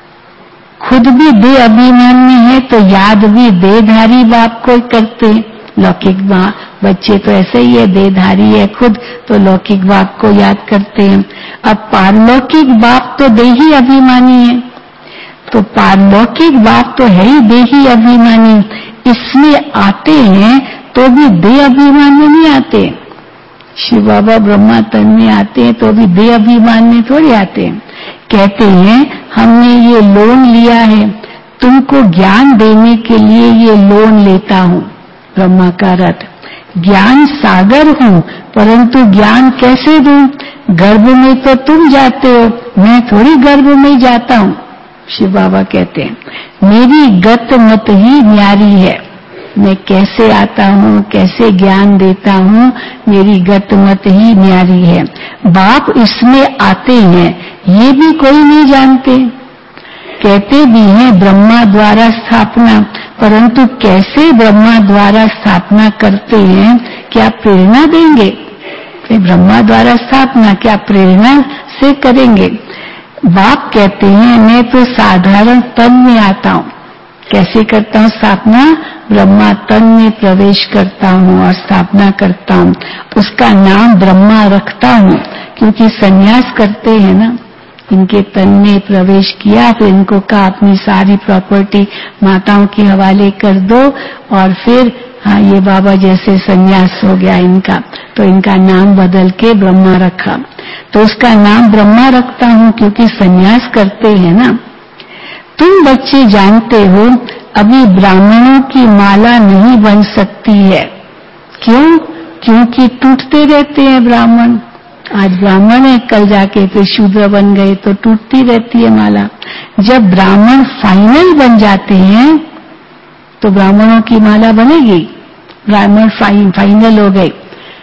खुद भी देह अभिमान में है तो याद भी देहधारी बाप को करते हैं। लौकिक बच्चे तो ऐसे ही है, देहधारी है खुद, तो लौकिक बाप को याद करते हैं। अब पारलौकिक बाप तो देही अभिमानी है, तो पारलौकिक बाप तो है ही देही अभिमानी, इसमें आते हैं तो भी देह अभिमान में नहीं आते। शिव बाबा ब्रह्मा तन में आते हैं तो भी देह अभिमान में थोड़ी आते हैं। कहते हैं हमने ये लोन लिया है, तुमको ज्ञान देने के लिए ये लोन लेता हूँ। ब्रह्मा का रथ, ज्ञान सागर हूँ, परंतु ज्ञान कैसे दूं? गर्भ में तो तुम जाते हो, मैं थोड़ी गर्भ में जाता हूँ। शिव बाबा कहते हैं मेरी गत मत ही न्यारी है, मैं कैसे आता हूँ, कैसे ज्ञान देता हूँ, मेरी गत मत ही न्यारी है। बाप इसमें आते हैं ये भी कोई नहीं जानते। कहते भी हैं ब्रह्मा द्वारा स्थापना, परंतु कैसे ब्रह्मा द्वारा स्थापना करते हैं, क्या प्रेरणा देंगे? ब्रह्मा द्वारा स्थापना क्या प्रेरणा से करेंगे? बाप कहते हैं मैं तो साधारण तन में आता हूँ। कैसे करता हूँ स्थापना? ब्रह्मा तन में प्रवेश करता हूँ और स्थापना करता हूँ। उसका नाम ब्रह्मा रखता हूँ क्योंकि संन्यास करते हैं ना, इनके तन में प्रवेश किया, फिर इनको कहा अपनी सारी प्रॉपर्टी माताओं के हवाले कर दो, और फिर हाँ ये बाबा जैसे संन्यास हो गया इनका, तो इनका नाम बदल के ब्रह्मा रखा। तो उसका नाम ब्रह्मा रखता हूँ क्योंकि संन्यास करते हैं ना। तुम बच्चे जानते हो अभी ब्राह्मणों की माला नहीं बन सकती है। क्यों? क्योंकि टूटते रहते हैं ब्राह्मण। आज ब्राह्मण है, कल जाके फिर शूद्र बन गए, तो टूटती रहती है माला। जब ब्राह्मण फाइनल बन जाते हैं तो ब्राह्मणों की माला बनेगी। ब्राह्मण फाइन, फाइनल हो गए,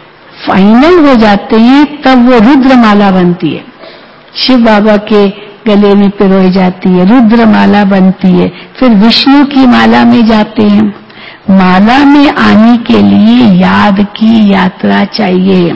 फाइनल हो जाते हैं तब वो रुद्र माला बनती है, शिव बाबा के गले में पिरोई जाती है, रुद्र माला बनती है। फिर विष्णु की माला में जाते हैं। माला में आने के लिए याद की यात्रा चाहिए।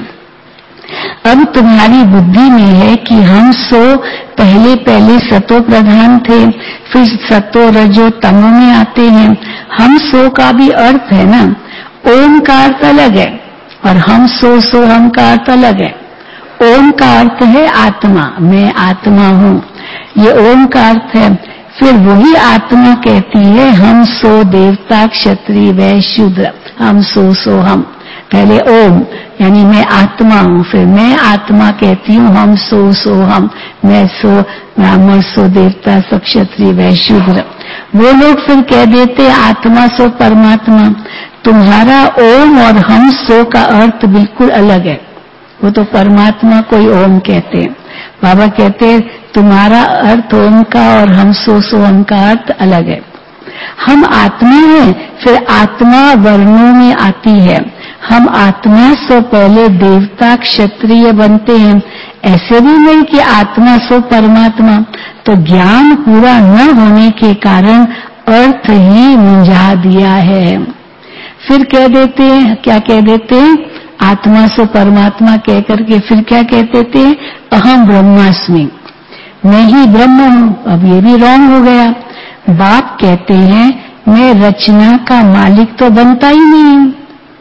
अब तुम्हारी बुद्धि में है कि हम सो पहले पहले सतो प्रधान थे, फिर सतो रजो तमो में आते हैं। हम सो का भी अर्थ है ना, ओम का अर्थ अलग है और हम सो सो हम का अर्थ अलग है। ओम का अर्थ है आत्मा, मैं आत्मा हूँ, ये ओम का अर्थ है। फिर वही आत्मा कहती है हम सो देवता क्षत्रिय वैश्य शूद्र, हम सो सो हम। पहले ओम यानी मैं आत्मा हूँ, फिर मैं आत्मा कहती हूँ हम सो सो हम, मैं सो ब्राह्मण सो देवता सब क्षत्रिय वैश्य शूद्र। वो लोग फिर कह देते आत्मा सो परमात्मा। तुम्हारा ओम और हम सो का अर्थ बिल्कुल अलग है। वो तो परमात्मा को ही ओम कहते हैं, बाबा कहते हैं तुम्हारा अर्थ ओम का और हम सो सो हम का अर्थ अलग है। हम आत्मा हैं, फिर आत्मा वर्णों में आती है। हम आत्मा से पहले देवता क्षत्रिय बनते हैं, ऐसे भी नहीं कि आत्मा सो परमात्मा। तो ज्ञान पूरा न होने के कारण अर्थ ही मुंझा दिया है। फिर कह देते हैं, क्या कह देते हैं? आत्मा सो परमात्मा कह करके फिर क्या कहते थे? अहम ब्रह्मास्मि, मैं ही ब्रह्म हूँ। अब ये भी रॉन्ग हो गया। बाप कहते हैं मैं रचना का मालिक तो बनता ही नहीं हूँ।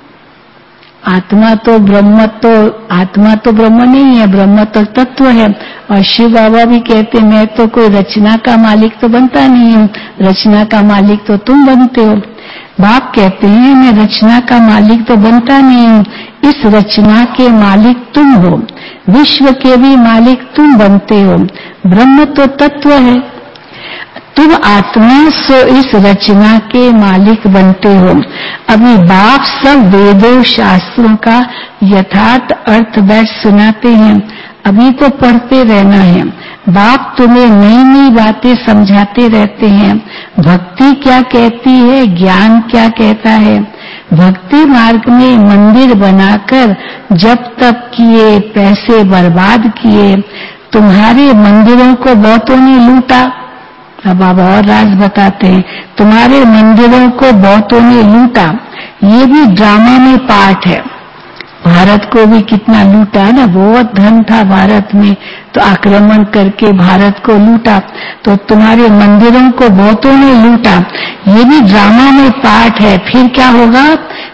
आत्मा तो ब्रह्म तो आत्मा तो ब्रह्म नहीं है, ब्रह्म तो तत्व है। और शिव बाबा भी कहते मैं तो कोई रचना का मालिक तो बनता नहीं हूँ, रचना का मालिक तो तुम बनते हो। बाप कहते हैं मैं रचना का मालिक तो बनता नहीं हूँ, इस रचना के मालिक तुम हो, विश्व के भी मालिक तुम बनते हो। ब्रह्म तो तत्व है, तुम आत्मा सो इस रचना के मालिक बनते हो। अभी बाप सब वेदों शास्त्रों का यथार्थ अर्थ बैठ सुनाते हैं, अभी तो पढ़ते रहना है। बाप तुम्हें नई नई बातें समझाते रहते हैं। भक्ति क्या कहती है, ज्ञान क्या कहता है। भक्ति मार्ग में मंदिर बनाकर जब तक किए, पैसे बर्बाद किए, तुम्हारे मंदिरों को बहुतों ने लूटा। अब बाबा और राज बताते हैं, तुम्हारे मंदिरों को बहुतों ने लूटा। ये भी ड्रामा में पार्ट है। भारत को भी कितना लूटा ना, बहुत धन था भारत में, तो आक्रमण करके भारत को लूटा। तो तुम्हारे मंदिरों को बहुतों ने लूटा, ये भी ड्रामा में पार्ट है। फिर क्या होगा?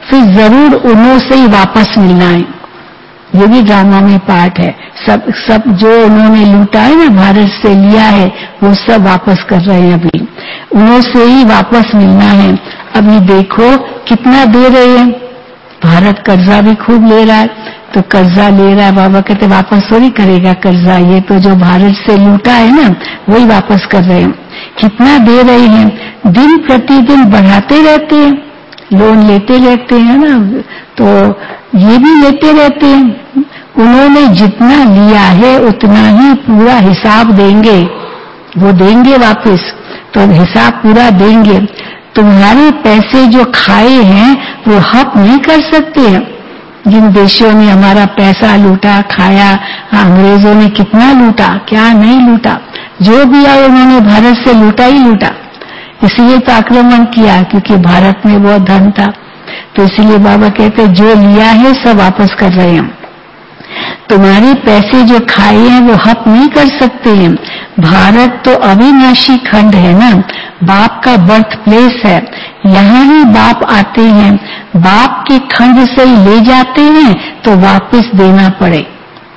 फिर जरूर उन्हों से ही वापस मिलना है। ये भी ड्रामा में पार्ट है। सब सब जो उन्होंने लूटा है ना, भारत से लिया है, वो सब वापस कर रहे हैं। अभी उन्हों से ही वापस मिलना है। अभी देखो कितना दे रहे हैं। भारत कर्जा भी खूब ले रहा है, तो कर्जा ले रहा है, बाबा कहते वापस थोड़ी करेगा कर्जा, ये तो जो भारत से लूटा है ना वही वापस कर रहे हैं। कितना दे रहे हैं, दिन प्रतिदिन बढ़ाते रहते हैं, लोन लेते रहते हैं ना, तो ये भी लेते रहते हैं। उन्होंने जितना लिया है उतना ही पूरा हिसाब देंगे, वो देंगे वापस, तो हिसाब पूरा देंगे। तुम्हारे पैसे जो खाए हैं वो हप नहीं कर सकते हैं। जिन देशों ने हमारा पैसा लूटा खाया, अंग्रेजों ने कितना लूटा, क्या नहीं लूटा, जो भी आए उन्होंने भारत से लूटा ही लूटा। इसलिए तो आक्रमण किया, क्योंकि भारत में बहुत धन था। तो इसलिए बाबा कहते जो लिया है सब वापस कर रहे हैं। तुम्हारे पैसे जो खाए हैं वो हप नहीं कर सकते हैं। भारत तो अविनाशी खंड है ना, बाप का बर्थ प्लेस है, यहाँ ही बाप आते हैं, बाप के खंड से ही ले जाते हैं तो वापस देना पड़े।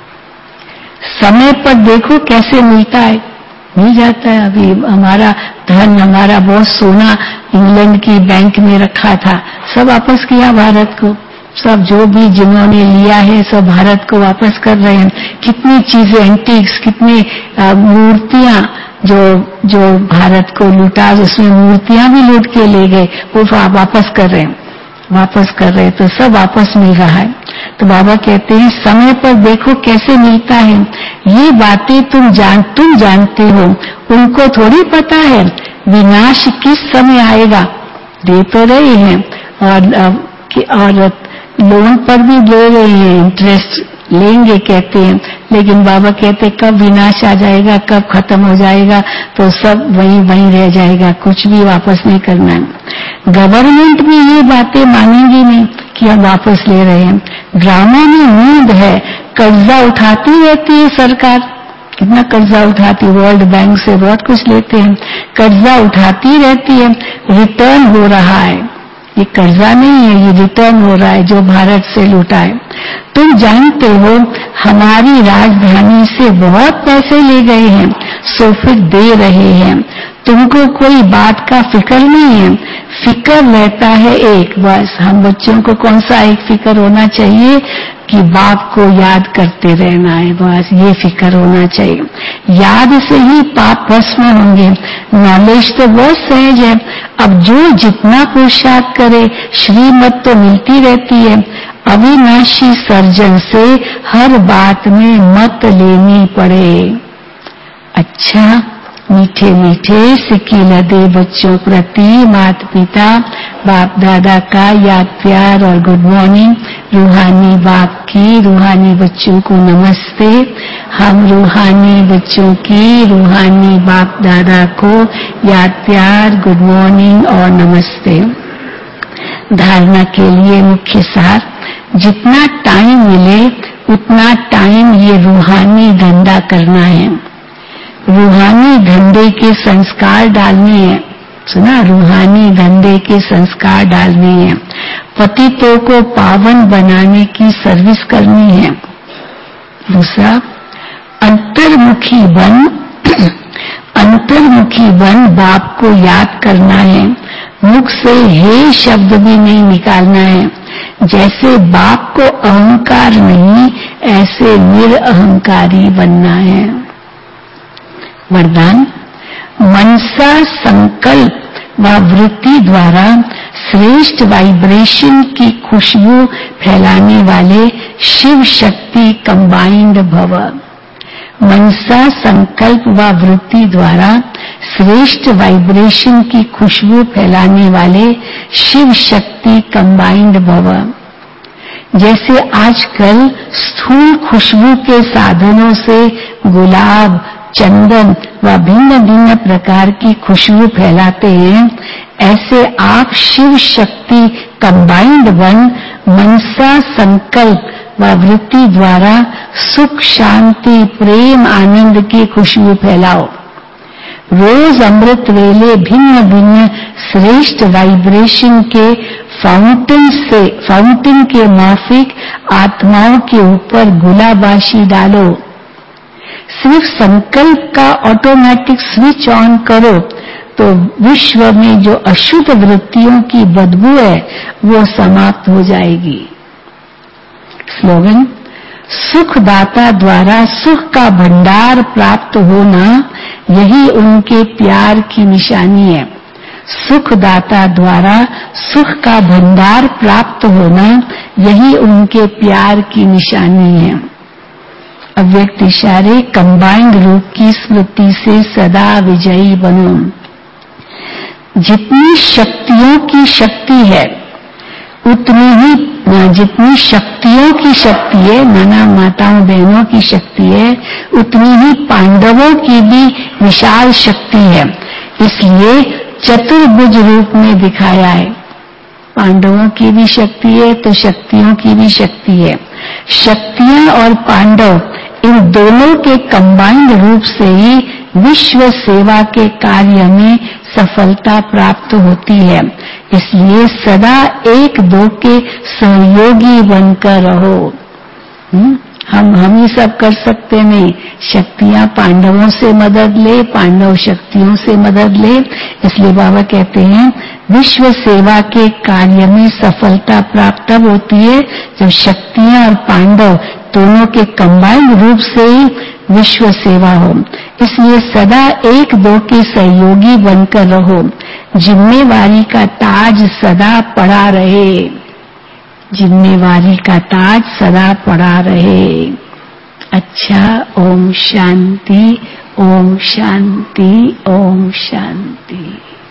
समय पर देखो कैसे मिलता है, मिल जाता है। अभी हमारा धन, हमारा बहुत सोना इंग्लैंड की बैंक में रखा था, सब वापस किया भारत को। सब जो भी जिन्होंने लिया है सब भारत को वापस कर रहे हैं। कितनी चीजें एंटीक्स, कितनी मूर्तियां जो जो भारत को लूटा, उसमें मूर्तियां भी लूट के ले गए, वो वापस कर रहे हैं, वापस कर रहे हैं, तो सब वापस मिल रहा है। तो बाबा कहते हैं समय पर देखो कैसे मिलता है। ये बातें तुम जान तुम जानते हो, उनको थोड़ी पता है विनाश किस समय आएगा। दे तो रहे हैं और और लोन पर भी दे रहे हैं, इंटरेस्ट लेंगे कहते हैं, लेकिन बाबा कहते कब विनाश आ जाएगा, कब खत्म हो जाएगा, तो सब वहीं वहीं रह जाएगा, कुछ भी वापस नहीं करना है। गवर्नमेंट भी ये बातें मानेंगी नहीं कि हम वापस ले रहे हैं। ड्रामा में नींद है, कर्जा उठाती रहती है सरकार, कितना कर्जा उठाती, वर्ल्ड बैंक से बहुत कुछ लेते हैं, कर्जा उठाती रहती है, रिटर्न हो रहा है। ये कर्जा नहीं है, ये रिटर्न हो रहा है जो भारत से लूटा है। तुम जानते हो हमारी राजधानी से बहुत पैसे ले गए हैं, सो फिर दे रहे हैं। तुमको कोई बात का फिक्र नहीं है, फिक्र रहता है एक, बस हम बच्चों को कौन सा एक फिक्र होना चाहिए कि बाप को याद करते रहना है, बस ये फिक्र होना चाहिए। याद से ही पाप भस्म होंगे। नॉलेज तो बहुत सहज है, अब जो जितना पुरुषार्थ करे श्रीमत तो मिलती रहती है। अविनाशी सर्जन से हर बात में मत लेनी पड़े। अच्छा, मीठे मीठे सिक्की लदे बच्चों प्रति माता पिता बाप दादा का याद प्यार और गुड मॉर्निंग। रूहानी बाप की रूहानी बच्चों को नमस्ते। हम रूहानी बच्चों की रूहानी बाप दादा को याद प्यार, गुड मॉर्निंग और नमस्ते। धारणा के लिए मुख्य सार, जितना टाइम मिले उतना टाइम ये रूहानी धंधा करना है, रूहानी धंधे के संस्कार डालने हैं। सुना, रूहानी धंधे के संस्कार डालने हैं, पतितों को पावन बनाने की सर्विस करनी है। दूसरा, अंतर्मुखी बन अंतर्मुखी बन बाप को याद करना है, मुख से हे शब्द भी नहीं निकालना है। जैसे बाप को अहंकार नहीं, ऐसे निरअहंकारी बनना है। वरदान, मनसा संकल्प व वृत्ति द्वारा श्रेष्ठ वाइब्रेशन की खुशबू फैलाने वाले शिव शक्ति कंबाइंड भव। मनसा संकल्प व वृत्ति द्वारा श्रेष्ठ वाइब्रेशन की खुशबू फैलाने वाले शिव शक्ति कंबाइंड भव। जैसे आजकल स्थूल खुशबू के साधनों से गुलाब, चंदन व भिन्न भिन्न प्रकार की खुशबू फैलाते हैं, ऐसे आप शिव शक्ति कंबाइंड बन मनसा संकल्प व वृत्ति द्वारा सुख, शांति, प्रेम, आनंद की खुशबू फैलाओ। रोज अमृत वेले भिन्न भिन्न श्रेष्ठ वाइब्रेशन के फाउंटेन से फाउंटेन के माफिक आत्माओं के ऊपर गुलाबाशी डालो। सिर्फ संकल्प का ऑटोमेटिक स्विच ऑन करो तो विश्व में जो अशुद्ध वृत्तियों की बदबू है वो समाप्त हो जाएगी। स्लोगन, सुखदाता द्वारा सुख का भंडार प्राप्त होना यही उनके प्यार की निशानी है। सुखदाता द्वारा सुख का भंडार प्राप्त होना यही उनके प्यार की निशानी है। अव्यक्त इशारे, कंबाइंड रूप की स्मृति से सदा विजयी बनो। जितनी शक्तियों की शक्ति है उतनी ही, जितनी शक्तियों की शक्ति है, नाना माताओं बहनों की शक्ति है, उतनी ही पांडवों की भी विशाल शक्ति है। इसलिए चतुर्भुज रूप में दिखाया है। पांडवों की भी शक्ति है तो शक्तियों की भी शक्ति है। शक्तियां और पांडव इन दोनों के कंबाइंड रूप से ही विश्व सेवा के कार्य में सफलता प्राप्त होती है। इसलिए सदा एक दो के सहयोगी बनकर रहो। हुँ? हम हम ही सब कर सकते नहीं। शक्तियां पांडवों से मदद ले, पांडव शक्तियों से मदद ले। इसलिए बाबा कहते हैं विश्व सेवा के कार्य में सफलता प्राप्त तब होती है जब शक्तियां और पांडव दोनों के कंबाइंड रूप से ही विश्व सेवा हो। इसलिए सदा एक दो के सहयोगी बनकर रहो। जिम्मेवारी का ताज सदा पड़ा रहे। जिम्मेवारी का ताज सदा पड़ा रहे। अच्छा, ओम शांति, ओम शांति, ओम शांति।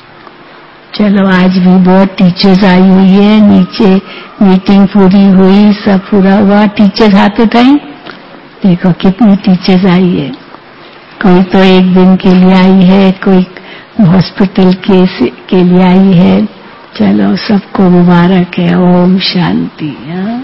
चलो, आज भी बहुत टीचर्स आई हुई है। नीचे मीटिंग पूरी हुई, सब पूरा हुआ। टीचर्स हाथ उठाएं। देखो कितनी टीचर्स आई है। कोई तो एक दिन के लिए आई है, कोई हॉस्पिटल के के लिए आई है। चलो, सबको मुबारक है। ओम शांति।